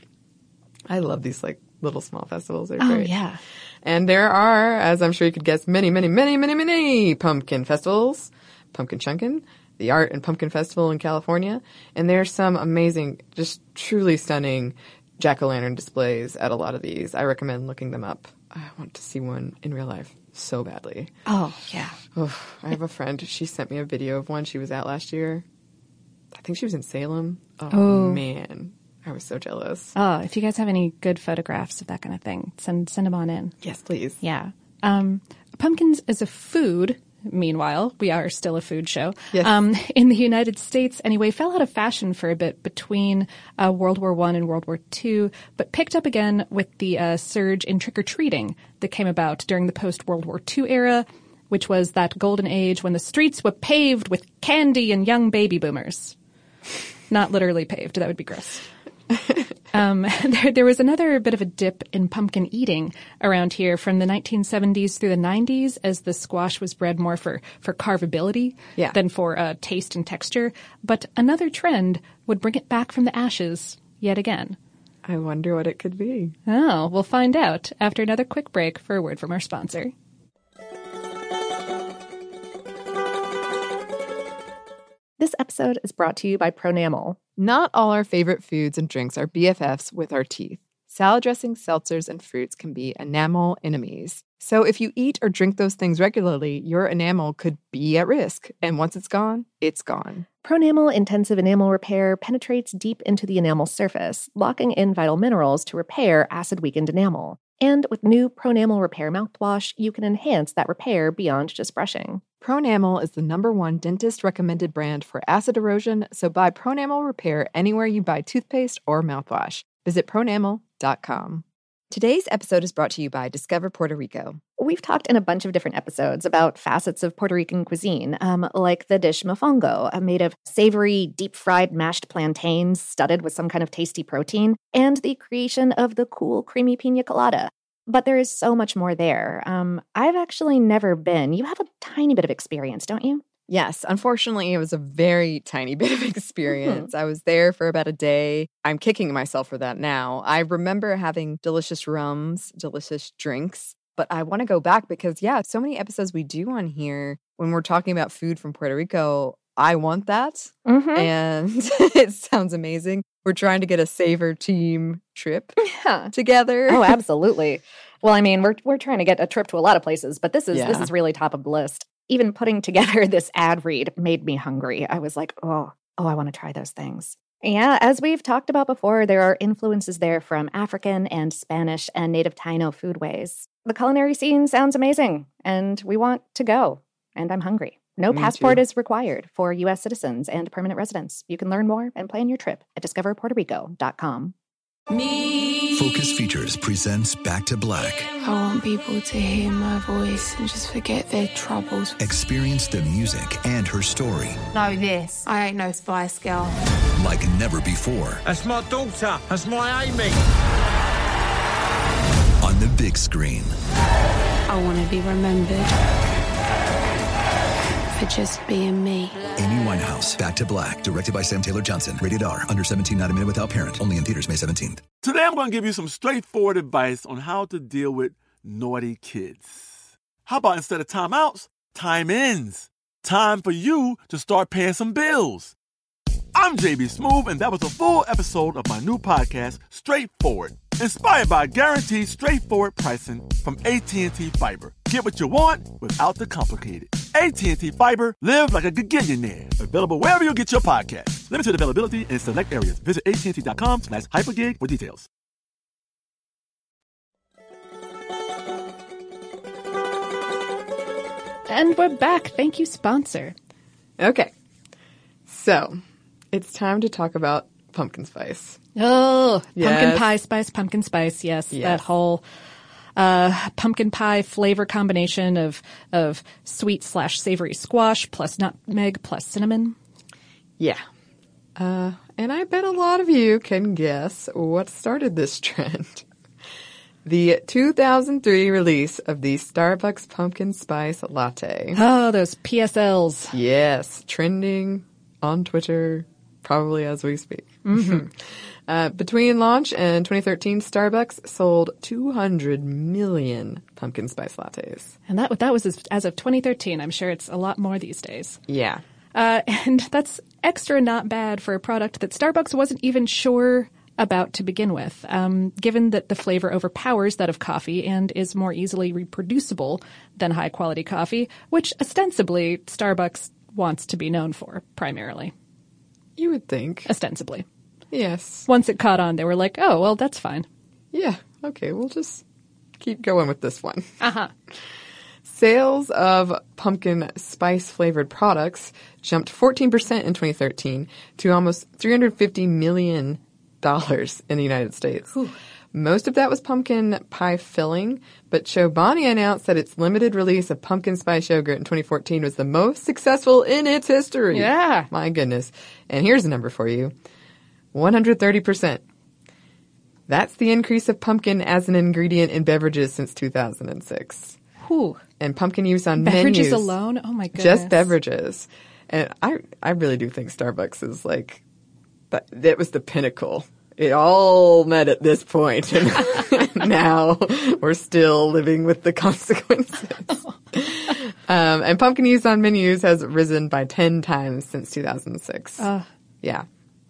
Speaker 2: I love these like little small festivals. They're
Speaker 1: Oh,
Speaker 2: great.
Speaker 1: yeah.
Speaker 2: And there are, as I'm sure you could guess, many, many, many, many, many pumpkin festivals. Pumpkin Chunkin', the Art and Pumpkin Festival in California. And there's some amazing, just truly stunning jack-o'-lantern displays at a lot of these. I recommend looking them up. I want to see one in real life so badly.
Speaker 1: Oh, yeah.
Speaker 2: Oh, I have a friend. She sent me a video of one she was at last year. I think she was in Salem. Oh,
Speaker 1: Oh.
Speaker 2: man. I was so jealous.
Speaker 1: Oh, if you guys have any good photographs of that kind of thing, send send them on in.
Speaker 2: Yes, please.
Speaker 1: Yeah. Um, pumpkins as a food, meanwhile, we are still a food show.
Speaker 2: Yes.
Speaker 1: Um, in the United States, anyway, fell out of fashion for a bit between uh, World War One and World War Two, but picked up again with the uh, surge in trick-or-treating that came about during the post-World War Two era, which was that golden age when the streets were paved with candy and young baby boomers. Not literally paved. That would be gross. Um, there, there was another bit of a dip in pumpkin eating around here from the nineteen seventies through the nineties as the squash was bred more for, for carvability
Speaker 2: yeah.
Speaker 1: than for uh, taste and texture. But another trend would bring it back from the ashes yet again.
Speaker 2: I wonder what it could be.
Speaker 1: Oh, we'll find out after another quick break for a word from our sponsor.
Speaker 10: This episode is brought to you by Pronamel.
Speaker 2: Not all our favorite foods and drinks are B F Fs with our teeth. Salad dressings, seltzers, and fruits can be enamel enemies. So if you eat or drink those things regularly, your enamel could be at risk. And once it's gone, it's gone.
Speaker 10: Pronamel Intensive Enamel Repair penetrates deep into the enamel surface, locking in vital minerals to repair acid-weakened enamel. And with new Pronamel Repair mouthwash, you can enhance that repair beyond just brushing.
Speaker 2: Pronamel is the number one dentist-recommended brand for acid erosion, so buy Pronamel Repair anywhere you buy toothpaste or mouthwash. Visit pronamel dot com. Today's episode is brought to you by Discover Puerto Rico.
Speaker 10: We've talked in a bunch of different episodes about facets of Puerto Rican cuisine, um, like the dish mofongo, uh, made of savory, deep-fried mashed plantains studded with some kind of tasty protein, and the creation of the cool, creamy pina colada. But there is so much more there. Um, I've actually never been. You have a tiny bit of experience, don't you?
Speaker 2: Yes, unfortunately, it was a very tiny bit of experience. Mm-hmm. I was there for about a day. I'm kicking myself for that now. I remember having delicious rums, delicious drinks, but I want to go back because, yeah, so many episodes we do on here when we're talking about food from Puerto Rico, I want that. Mm-hmm. And it sounds amazing. We're trying to get a Savor team trip yeah. together.
Speaker 10: Oh, absolutely. Well, I mean, we're we're trying to get a trip to a lot of places, but this is
Speaker 2: yeah.
Speaker 10: this is really top of the list. Even putting together this ad read made me hungry. I was like, oh, oh, I want to try those things. Yeah, as we've talked about before, there are influences there from African and Spanish and native Taino foodways. The culinary scene sounds amazing, and we want to go. And I'm hungry. No me passport too. Is required for U S citizens and permanent residents. You can learn more and plan your trip at discover puerto rico dot com.
Speaker 6: Me. Focus Features presents Back to Black.
Speaker 7: I want people to hear my voice and just forget their troubles.
Speaker 6: Experience the music and her story.
Speaker 7: Know this. I ain't no Spice Girl.
Speaker 6: Like never before.
Speaker 8: That's my daughter. That's my Amy.
Speaker 6: On the big screen.
Speaker 7: I want to be remembered for just being me.
Speaker 6: Amy Winehouse, Back to Black, directed by Sam Taylor Johnson. Rated R, under seventeen, not a minute without parent. Only in theaters May seventeenth.
Speaker 9: Today I'm going to give you some straightforward advice on how to deal with naughty kids. How about instead of timeouts, time ins? Time for you to start paying some bills. I'm J B Smoove, and that was a full episode of my new podcast, Straightforward. Inspired by guaranteed straightforward pricing from A T and T Fiber. Get what you want without the complicated. A T and T Fiber, live like a gigillionaire. Available wherever you get your podcasts. Limited availability in select areas. Visit A T and T dot com slash hypergig for details.
Speaker 1: And we're back. Thank you, sponsor.
Speaker 2: Okay. So, it's time to talk about pumpkin spice.
Speaker 1: Oh,
Speaker 2: yes.
Speaker 1: Pumpkin pie spice, pumpkin spice. Yes,
Speaker 2: yes.
Speaker 1: That whole uh, pumpkin pie flavor combination of of sweet slash savory squash plus nutmeg plus cinnamon.
Speaker 2: Yeah. Uh, and I bet a lot of you can guess what started this trend. The two thousand three release of the Starbucks Pumpkin Spice Latte.
Speaker 1: Oh, those P S Ls.
Speaker 2: Yes, trending on Twitter, probably as we speak. Mm-hmm. uh, between launch and twenty thirteen, Starbucks sold two hundred million pumpkin spice lattes.
Speaker 1: And that that was as, as of twenty thirteen. I'm sure it's a lot more these days.
Speaker 2: Yeah.
Speaker 1: Uh, and that's extra not bad for a product that Starbucks wasn't even sure about to begin with, um, given that the flavor overpowers that of coffee and is more easily reproducible than high-quality coffee, which ostensibly Starbucks wants to be known for, primarily.
Speaker 2: You would think.
Speaker 1: Ostensibly.
Speaker 2: Yes.
Speaker 1: Once it caught on, they were like, oh, well, that's fine.
Speaker 2: Yeah, okay, we'll just keep going with this one.
Speaker 1: Uh-huh.
Speaker 2: Sales of pumpkin spice-flavored products jumped fourteen percent in twenty thirteen to almost three hundred fifty million dollars in the United States.
Speaker 1: Whew.
Speaker 2: Most of that was pumpkin pie filling, but Chobani announced that its limited release of pumpkin spice yogurt in twenty fourteen was the most successful in its history.
Speaker 1: Yeah.
Speaker 2: My goodness. And here's a number for you. one hundred thirty percent. That's the increase of pumpkin as an ingredient in beverages since two thousand six.
Speaker 1: Whew.
Speaker 2: And pumpkin use on
Speaker 1: beverages
Speaker 2: menus.
Speaker 1: alone? Oh my goodness.
Speaker 2: Just beverages. And I I really do think Starbucks is like, that, that was the pinnacle it all met at this point, and now we're still living with the consequences. um, and pumpkin use on menus has risen by ten times since two thousand six. Uh. Yeah.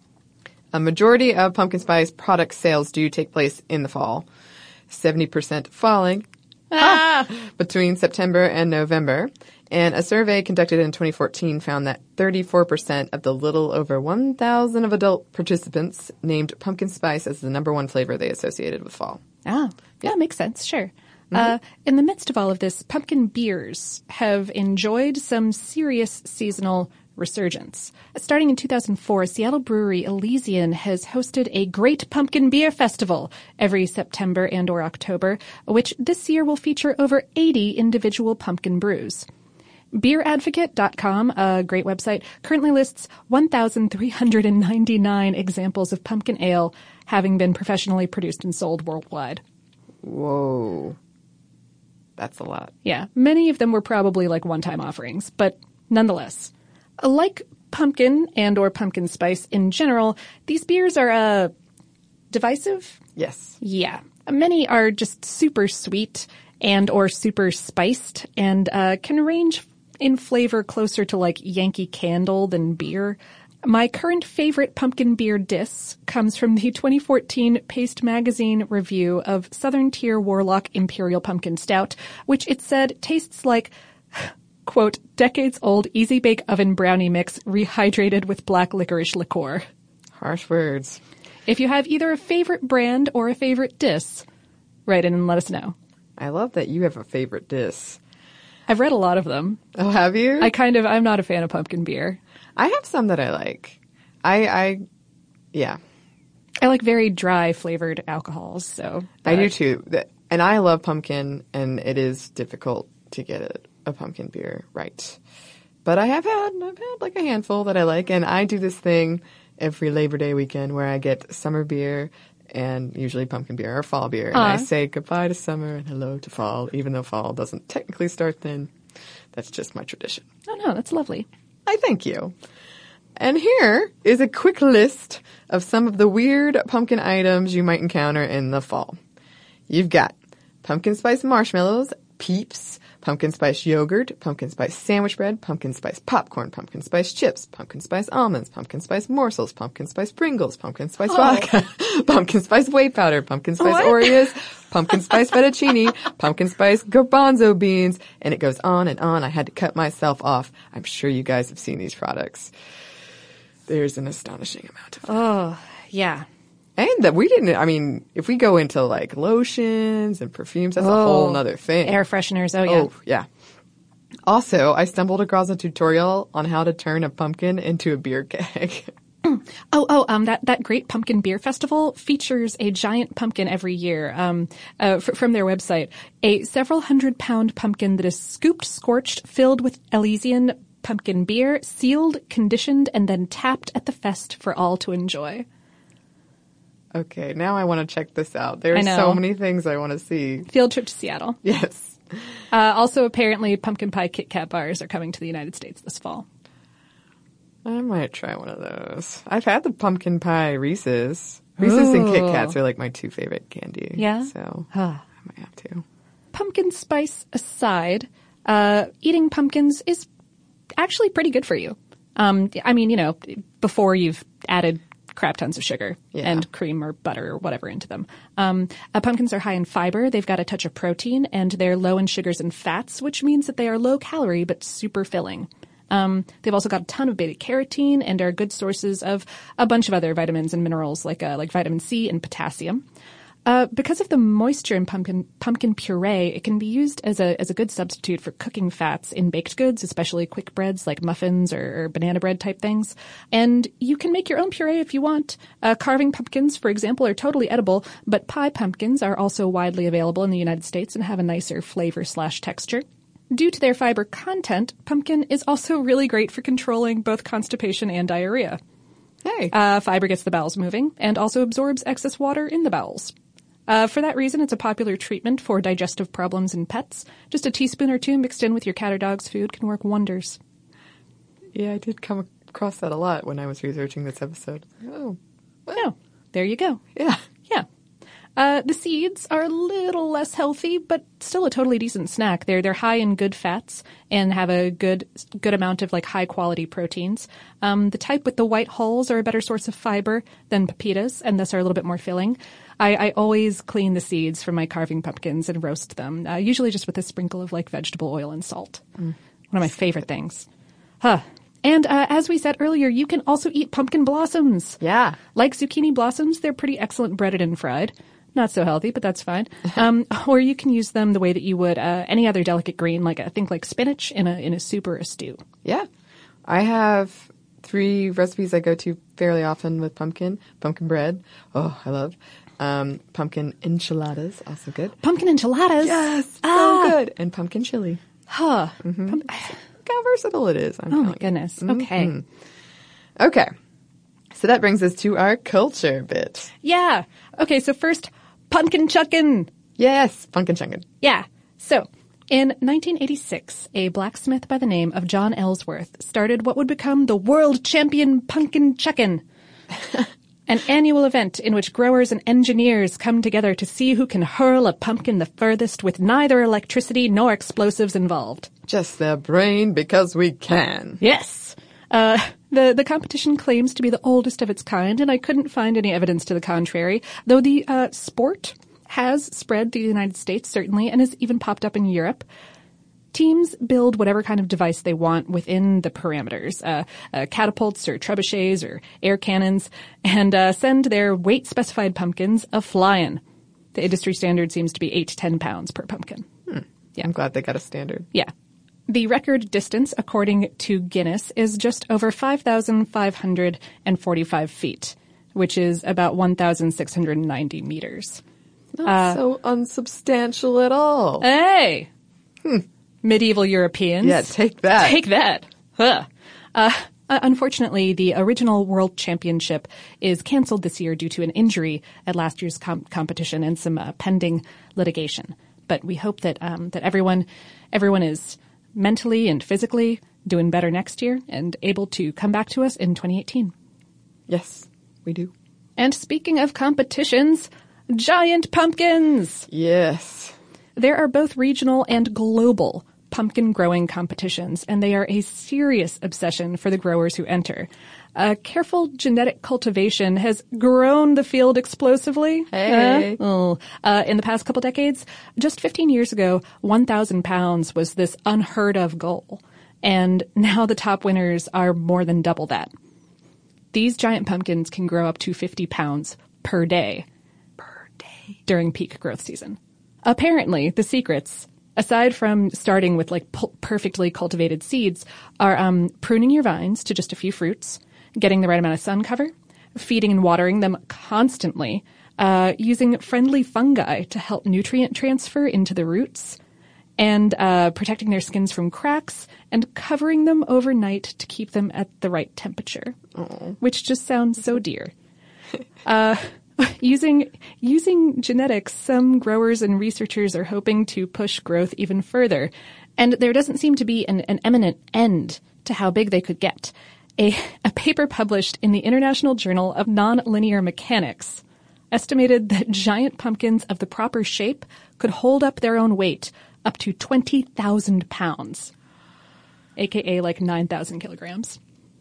Speaker 2: A majority of pumpkin spice product sales do take place in the fall, seventy percent falling ah. between September and November. And a survey conducted in twenty fourteen found that thirty-four percent of the little over one thousand of adult participants named pumpkin spice as the number one flavor they associated with fall.
Speaker 1: Ah, yeah, makes sense. Sure. Mm-hmm. Uh, in the midst of all of this, pumpkin beers have enjoyed some serious seasonal resurgence. Starting in two thousand four, Seattle brewery Elysian has hosted a Great Pumpkin Beer Festival every September and or October, which this year will feature over eighty individual pumpkin brews. beer advocate dot com, a great website, currently lists one thousand three hundred ninety-nine examples of pumpkin ale having been professionally produced and sold worldwide.
Speaker 2: Whoa. That's a lot.
Speaker 1: Yeah. Many of them were probably like one-time offerings, but nonetheless. Like pumpkin and or pumpkin spice in general, these beers are uh, divisive.
Speaker 2: Yes.
Speaker 1: Yeah. Many are just super sweet and or super spiced and uh, can range in flavor closer to like Yankee Candle than beer. My current favorite pumpkin beer diss comes from the twenty fourteen Paste Magazine review of Southern Tier Warlock Imperial Pumpkin Stout, which it said tastes like, quote, decades-old easy-bake oven brownie mix rehydrated with black licorice liqueur.
Speaker 2: Harsh words.
Speaker 1: If you have either a favorite brand or a favorite diss, write in and let us know.
Speaker 2: I love that you have a favorite diss.
Speaker 1: I've read a lot of them.
Speaker 2: Oh, have you?
Speaker 1: I kind of, I'm not a fan of pumpkin beer.
Speaker 2: I have some that I like. I, I, yeah.
Speaker 1: I like very dry flavored alcohols, so.
Speaker 2: I do too. And I love pumpkin, and it is difficult to get a, a pumpkin beer right. But I have had, I've had like a handful that I like, and I do this thing every Labor Day weekend where I get summer beer and usually pumpkin beer or fall beer. And uh. I say goodbye to summer and hello to fall, even though fall doesn't technically start then. That's just my tradition.
Speaker 1: Oh, no, that's lovely.
Speaker 2: I thank you. And here is a quick list of some of the weird pumpkin items you might encounter in the fall. You've got pumpkin spice marshmallows, Peeps, pumpkin spice yogurt, pumpkin spice sandwich bread, pumpkin spice popcorn, pumpkin spice chips, pumpkin spice almonds, pumpkin spice morsels, pumpkin spice Pringles, pumpkin spice oh. vodka, pumpkin spice whey powder, pumpkin spice what? Oreos, pumpkin spice fettuccine, pumpkin spice garbanzo beans, and it goes on and on. I had to cut myself off. I'm sure you guys have seen these products. There's an astonishing amount of them.
Speaker 1: Oh, yeah.
Speaker 2: And that we didn't, I mean, if we go into like lotions and perfumes, that's oh, a whole nother thing.
Speaker 1: Air fresheners, oh yeah.
Speaker 2: Oh, yeah. Also, I stumbled across a tutorial on how to turn a pumpkin into a beer keg.
Speaker 1: oh, oh, um, that, that Great Pumpkin Beer Festival features a giant pumpkin every year, um, uh, f- from their website. A several hundred pound pumpkin that is scooped, scorched, filled with Elysian pumpkin beer, sealed, conditioned, and then tapped at the fest for all to enjoy.
Speaker 2: Okay, now I want to check this out. There are so many things I want to see.
Speaker 1: Field trip to Seattle.
Speaker 2: Yes.
Speaker 1: Uh, also, apparently, pumpkin pie Kit Kat bars are coming to the United States this fall.
Speaker 2: I might try one of those. I've had the pumpkin pie Reese's. Reese's Ooh. And Kit Kats are like my two favorite candy.
Speaker 1: Yeah?
Speaker 2: So huh. I might have to.
Speaker 1: Pumpkin spice aside, uh, eating pumpkins is actually pretty good for you. Um, I mean, you know, before you've added crap tons of sugar yeah. and cream or butter or whatever into them. Um, uh, pumpkins are high in fiber. They've got a touch of protein, and they're low in sugars and fats, which means that they are low calorie but super filling. Um, they've also got a ton of beta carotene and are good sources of a bunch of other vitamins and minerals like uh, like vitamin C and potassium. Uh, because of the moisture in pumpkin pumpkin puree, it can be used as a as a good substitute for cooking fats in baked goods, especially quick breads like muffins or, or banana bread type things. And you can make your own puree if you want. Uh, carving pumpkins, for example, are totally edible, but pie pumpkins are also widely available in the United States and have a nicer flavor slash texture. Due to their fiber content, pumpkin is also really great for controlling both constipation and diarrhea.
Speaker 2: Hey.
Speaker 1: Uh, fiber gets the bowels moving and also absorbs excess water in the bowels. Uh, for that reason, it's a popular treatment for digestive problems in pets. Just a teaspoon or two mixed in with your cat or dog's food can work wonders.
Speaker 2: Yeah, I did come across that a lot when I was researching this episode. Oh,
Speaker 1: well. Yeah. there you go.
Speaker 2: Yeah.
Speaker 1: Yeah. Uh, the seeds are a little less healthy, but still a totally decent snack. They're they're high in good fats and have a good good amount of like high quality proteins. Um, the type with the white hulls are a better source of fiber than pepitas, and thus are a little bit more filling. I, I always clean the seeds from my carving pumpkins and roast them, uh, usually just with a sprinkle of like vegetable oil and salt. Mm. One of my favorite things. Huh. And uh, as we said earlier, you can also eat pumpkin blossoms.
Speaker 2: Yeah.
Speaker 1: Like zucchini blossoms, they're pretty excellent breaded and fried. Not so healthy, but that's fine. Um, or you can use them the way that you would uh, any other delicate green, like I think like spinach in a in a soup or a stew.
Speaker 2: Yeah. I have three recipes I go to fairly often with pumpkin. Pumpkin bread. Oh, I love. Um, pumpkin enchiladas, also good.
Speaker 1: Pumpkin enchiladas?
Speaker 2: Yes,
Speaker 1: ah.
Speaker 2: so good. And pumpkin chili.
Speaker 1: Huh.
Speaker 2: Mm-hmm. Pump- Look how versatile it is. I'm
Speaker 1: oh, my goodness.
Speaker 2: Mm-hmm.
Speaker 1: Okay.
Speaker 2: Okay. So that brings us to our culture bit.
Speaker 1: Yeah. Okay, so first, pumpkin chuckin'.
Speaker 2: Yes, pumpkin chuckin'.
Speaker 1: Yeah. So, in nineteen eighty-six, a blacksmith by the name of John Ellsworth started what would become the world champion pumpkin chuckin'. An annual event in which growers and engineers come together to see who can hurl a pumpkin the furthest with neither electricity nor explosives involved.
Speaker 2: Just their brain because we can.
Speaker 1: Yes. Uh, the, the competition claims to be the oldest of its kind, and I couldn't find any evidence to the contrary, though the uh, sport has spread through the United States, certainly, and has even popped up in Europe. Teams build whatever kind of device they want within the parameters, uh, uh, catapults or trebuchets or air cannons, and uh, send their weight-specified pumpkins a-flying. The industry standard seems to be eight to ten pounds per pumpkin.
Speaker 2: Hmm. Yeah. I'm glad they got a standard.
Speaker 1: Yeah. The record distance, according to Guinness, is just over five thousand five hundred forty-five feet, which is about one thousand six hundred ninety meters.
Speaker 2: Not
Speaker 1: uh,
Speaker 2: so unsubstantial at all.
Speaker 1: Hey!
Speaker 2: Hmm.
Speaker 1: Medieval Europeans.
Speaker 2: Yeah, take that.
Speaker 1: Take that. Huh. Uh, unfortunately, the original world championship is canceled this year due to an injury at last year's com- competition and some uh, pending litigation. But we hope that um, that everyone everyone is mentally and physically doing better next year and able to come back to us in twenty eighteen.
Speaker 2: Yes, we do.
Speaker 1: And speaking of competitions, giant pumpkins.
Speaker 2: Yes.
Speaker 1: There are both regional and global pumpkin growing competitions, and they are a serious obsession for the growers who enter. Uh, careful genetic cultivation has grown the field explosively.
Speaker 2: Hey.
Speaker 1: Uh, oh. uh, in the past couple decades, just fifteen years ago, one thousand pounds was this unheard of goal. And now the top winners are more than double that. These giant pumpkins can grow up to fifty pounds per day.
Speaker 2: Per day.
Speaker 1: During peak growth season. Apparently, the secrets, aside from starting with like p- perfectly cultivated seeds, are um, pruning your vines to just a few fruits, getting the right amount of sun cover, feeding and watering them constantly, uh, using friendly fungi to help nutrient transfer into the roots, and uh, protecting their skins from cracks, and covering them overnight to keep them at the right temperature,
Speaker 2: Aww.
Speaker 1: Which just sounds so dear. Uh Using using genetics, some growers and researchers are hoping to push growth even further, and there doesn't seem to be an, an imminent end to how big they could get. A, a paper published in the International Journal of Nonlinear Mechanics estimated that giant pumpkins of the proper shape could hold up their own weight up to twenty thousand pounds, aka like nine thousand kilograms.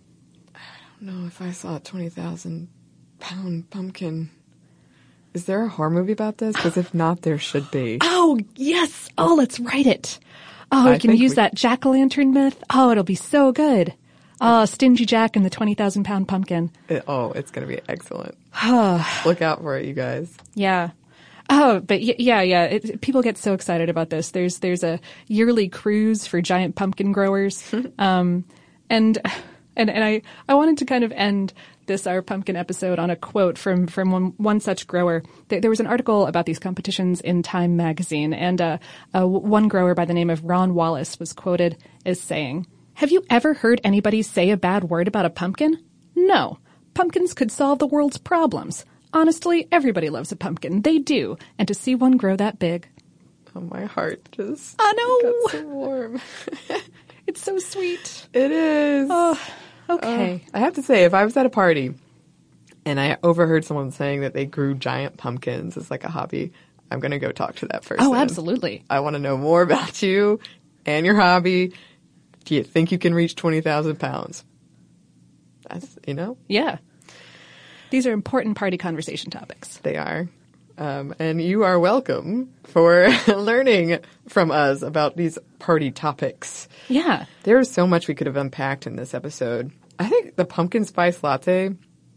Speaker 2: I don't know if I saw a twenty thousand pound pumpkin. Is there a horror movie about this? Because if not, there should be.
Speaker 1: Oh, yes. Oh, let's write it. Oh, we
Speaker 2: I
Speaker 1: can use
Speaker 2: we...
Speaker 1: that jack-o'-lantern myth. Oh, it'll be so good. Oh, Stingy Jack and the twenty thousand pound pumpkin.
Speaker 2: It, oh, it's going to be excellent. Look out for it, you guys.
Speaker 1: Yeah. Oh, but y- yeah, yeah. It, people get so excited about this. There's there's a yearly cruise for giant pumpkin growers. um, and and and I, I wanted to kind of end this our pumpkin episode on a quote from from one, one such grower. There, there was an article about these competitions in Time magazine, and uh, uh, one grower by the name of Ron Wallace was quoted as saying, "Have you ever heard anybody say a bad word about a pumpkin? No. Pumpkins could solve the world's problems. Honestly, everybody loves a pumpkin. They do. And to see one grow that big."
Speaker 2: Oh, my heart just
Speaker 1: I know.
Speaker 2: got so warm.
Speaker 1: It's so sweet.
Speaker 2: It is.
Speaker 1: Oh, okay.
Speaker 2: Uh, I have to say, if I was at a party And I overheard someone saying that they grew giant pumpkins as like a hobby. I'm going to go talk to that person.
Speaker 1: Oh, absolutely.
Speaker 2: I want to know more about you and your hobby. Do you think you can reach twenty thousand pounds? That's, you know?
Speaker 1: Yeah. These are important party conversation topics.
Speaker 2: They are. Um, and you are welcome for learning from us about these party topics.
Speaker 1: Yeah.
Speaker 2: There is so much we could have unpacked in this episode. I think the pumpkin spice latte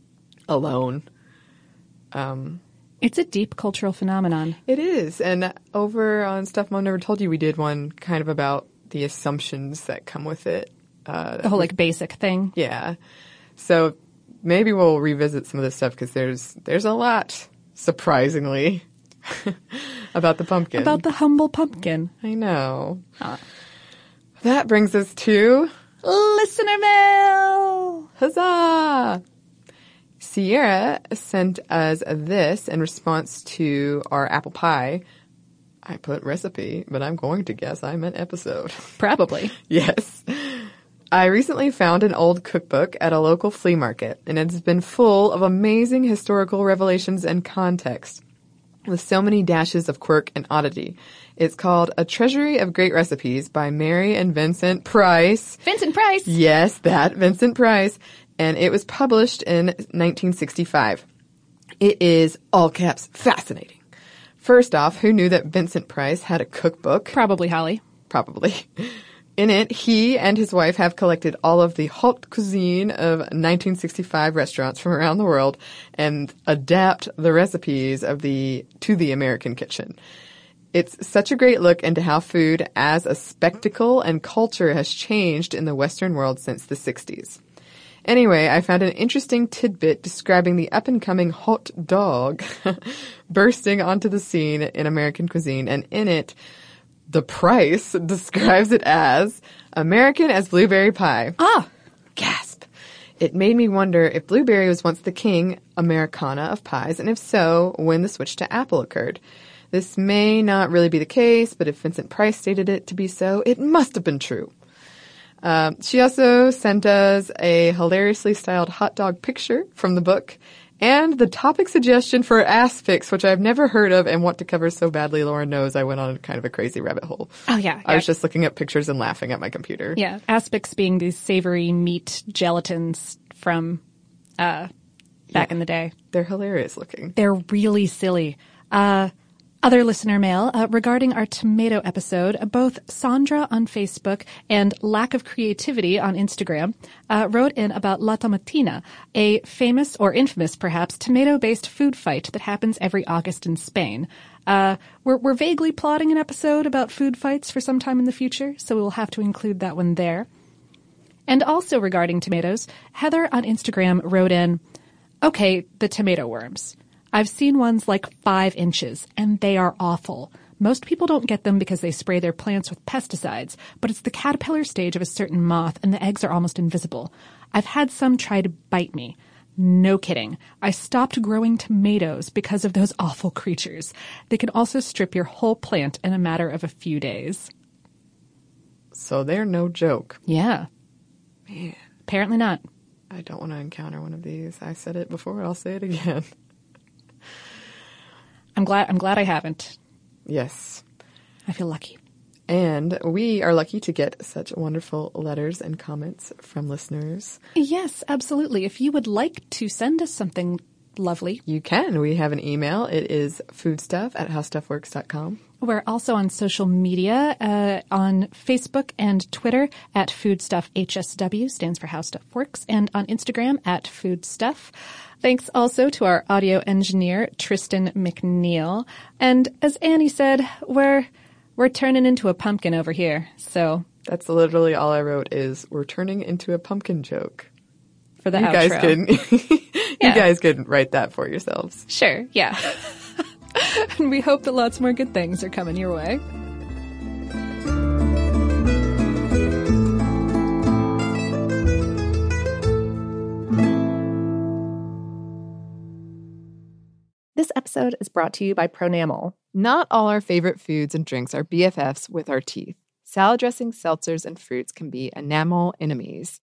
Speaker 2: alone. Um,
Speaker 1: it's a deep cultural phenomenon.
Speaker 2: It is. And over on Stuff Mom Never Told You, we did one kind of about the assumptions that come with it. Uh,
Speaker 1: the whole like basic thing.
Speaker 2: Yeah. So maybe we'll revisit some of this stuff because there's there's a lot, surprisingly, about the pumpkin.
Speaker 1: About the humble pumpkin.
Speaker 2: I know.
Speaker 1: Huh.
Speaker 2: That brings us to
Speaker 1: listener mail.
Speaker 2: Huzzah! Sierra sent us this in response to our apple pie. I put recipe, but I'm going to guess I meant episode.
Speaker 1: Probably.
Speaker 2: Yes. I recently found an old cookbook at a local flea market, and it's been full of amazing historical revelations and context, with so many dashes of quirk and oddity. It's called A Treasury of Great Recipes by Mary and Vincent Price.
Speaker 1: Vincent Price!
Speaker 2: Yes, that, Vincent Price. And it was published in nineteen sixty-five. It is, all caps, fascinating. First off, who knew that Vincent Price had a cookbook?
Speaker 1: Probably Holly.
Speaker 2: Probably. In it, he and his wife have collected all of the haute cuisine of nineteen sixty-five restaurants from around the world and adapt the recipes of the to the American kitchen. It's such a great look into how food as a spectacle and culture has changed in the Western world since the sixties. Anyway, I found an interesting tidbit describing the up-and-coming hot dog bursting onto the scene in American cuisine, and in it, the Price describes it as American as blueberry pie.
Speaker 1: Ah!
Speaker 2: Gasp! It made me wonder if blueberry was once the king Americana of pies, and if so, when the switch to apple occurred. This may not really be the case, but if Vincent Price stated it to be so, it must have been true. Um, she also sent us a hilariously styled hot dog picture from the book and the topic suggestion for Aspix, which I've never heard of and want to cover so badly. Lauren knows I went on kind of a crazy rabbit hole.
Speaker 1: Oh, yeah.
Speaker 2: I
Speaker 1: yeah.
Speaker 2: was just looking at pictures and laughing at my computer.
Speaker 1: Yeah. Aspix being these savory meat gelatins from uh, back
Speaker 2: yeah.
Speaker 1: in the day.
Speaker 2: They're hilarious looking.
Speaker 1: They're really silly. Uh Other listener mail uh, regarding our tomato episode, uh, both Sandra on Facebook and Lack of Creativity on Instagram uh, wrote in about La Tomatina, a famous or infamous, perhaps, tomato-based food fight that happens every August in Spain. Uh, we're, we're vaguely plotting an episode about food fights for some time in the future, so we'll have to include that one there. And also regarding tomatoes, Heather on Instagram wrote in, okay, the tomato worms. I've seen ones like five inches, and they are awful. Most people don't get them because they spray their plants with pesticides, but it's the caterpillar stage of a certain moth, and the eggs are almost invisible. I've had some try to bite me. No kidding. I stopped growing tomatoes because of those awful creatures. They can also strip your whole plant in a matter of a few days.
Speaker 2: So they're no joke.
Speaker 1: Yeah.
Speaker 2: Man.
Speaker 1: Apparently not.
Speaker 2: I don't want to encounter one of these. I said it before, I'll say it again.
Speaker 1: I'm glad I'm glad I haven't.
Speaker 2: Yes.
Speaker 1: I feel lucky.
Speaker 2: And we are lucky to get such wonderful letters and comments from listeners.
Speaker 1: Yes, absolutely. If you would like to send us something lovely,
Speaker 2: you can. We have an email. It is foodstuff at howstuffworks dot com.
Speaker 1: We're also on social media, uh, on Facebook and Twitter at foodstuffhsw, stands for How Stuff Works, and on Instagram at foodstuff. Thanks also to our audio engineer, Tristan McNeil. And as Annie said, we're we're turning into a pumpkin over here. So
Speaker 2: that's literally all I wrote is we're turning into a pumpkin joke.
Speaker 1: For the
Speaker 2: you
Speaker 1: outro.
Speaker 2: Guys can, you yeah. guys can write that for yourselves.
Speaker 1: Sure, yeah. And we hope that lots more good things are coming your way.
Speaker 10: This episode is brought to you by Pronamel.
Speaker 2: Not all our favorite foods and drinks are B F Fs with our teeth. Salad dressings, seltzers, and fruits can be enamel enemies.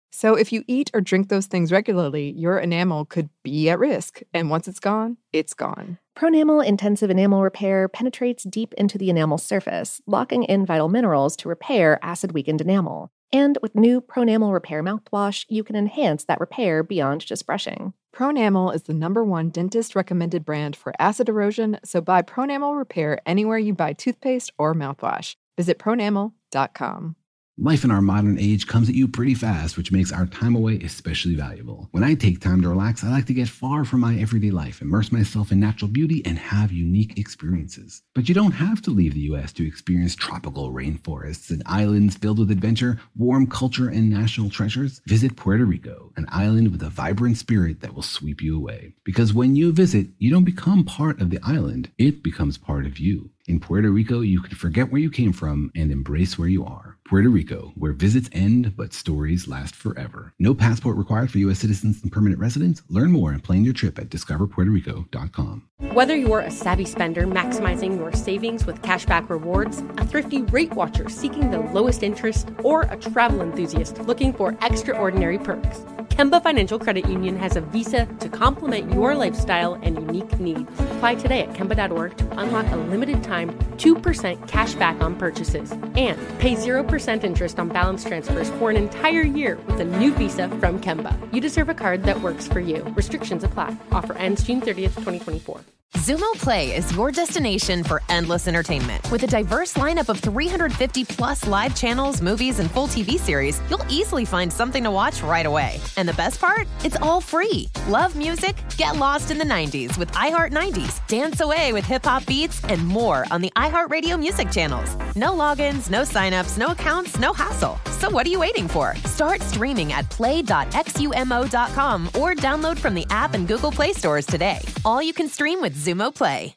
Speaker 2: So if you eat or drink those things regularly, your enamel could be at risk. And once it's gone, it's gone.
Speaker 10: Pronamel Intensive Enamel Repair penetrates deep into the enamel surface, locking in vital minerals to repair acid-weakened enamel. And with new Pronamel Repair mouthwash, you can enhance that repair beyond just brushing.
Speaker 2: Pronamel is the number one dentist-recommended brand for acid erosion, so buy Pronamel Repair anywhere you buy toothpaste or mouthwash. Visit pronamel dot com.
Speaker 11: Life in our modern age comes at you pretty fast, which makes our time away especially valuable. When I take time to relax, I like to get far from my everyday life, immerse myself in natural beauty, and have unique experiences. But you don't have to leave the U S to experience tropical rainforests and islands filled with adventure, warm culture, and national treasures. Visit Puerto Rico, an island with a vibrant spirit that will sweep you away. Because when you visit, you don't become part of the island, it becomes part of you. In Puerto Rico, you can forget where you came from and embrace where you are. Puerto Rico, where visits end, but stories last forever. No passport required for U S citizens and permanent residents. Learn more and plan your trip at discover puerto rico dot com.
Speaker 12: Whether you're a savvy spender maximizing your savings with cashback rewards, a thrifty rate watcher seeking the lowest interest, or a travel enthusiast looking for extraordinary perks, Kemba Financial Credit Union has a visa to complement your lifestyle and unique needs. Apply today at kemba dot org to unlock a limited time two percent cash back on purchases and pay zero percent interest on balance transfers for an entire year with a new visa from Kemba. You deserve a card that works for you. Restrictions apply. Offer ends June thirtieth, twenty twenty-four.
Speaker 5: Xumo Play is your destination for endless entertainment. With a diverse lineup of three hundred fifty plus live channels, movies, and full T V series, you'll easily find something to watch right away. And the best part? It's all free. Love music? Get lost in the nineties with iHeart nineties, dance away with hip-hop beats, and more on the iHeartRadio music channels. No logins, no signups, no accounts, no hassle. So what are you waiting for? Start streaming at play dot xumo dot com or download from the app and Google Play stores today. All you can stream with Xumo Play.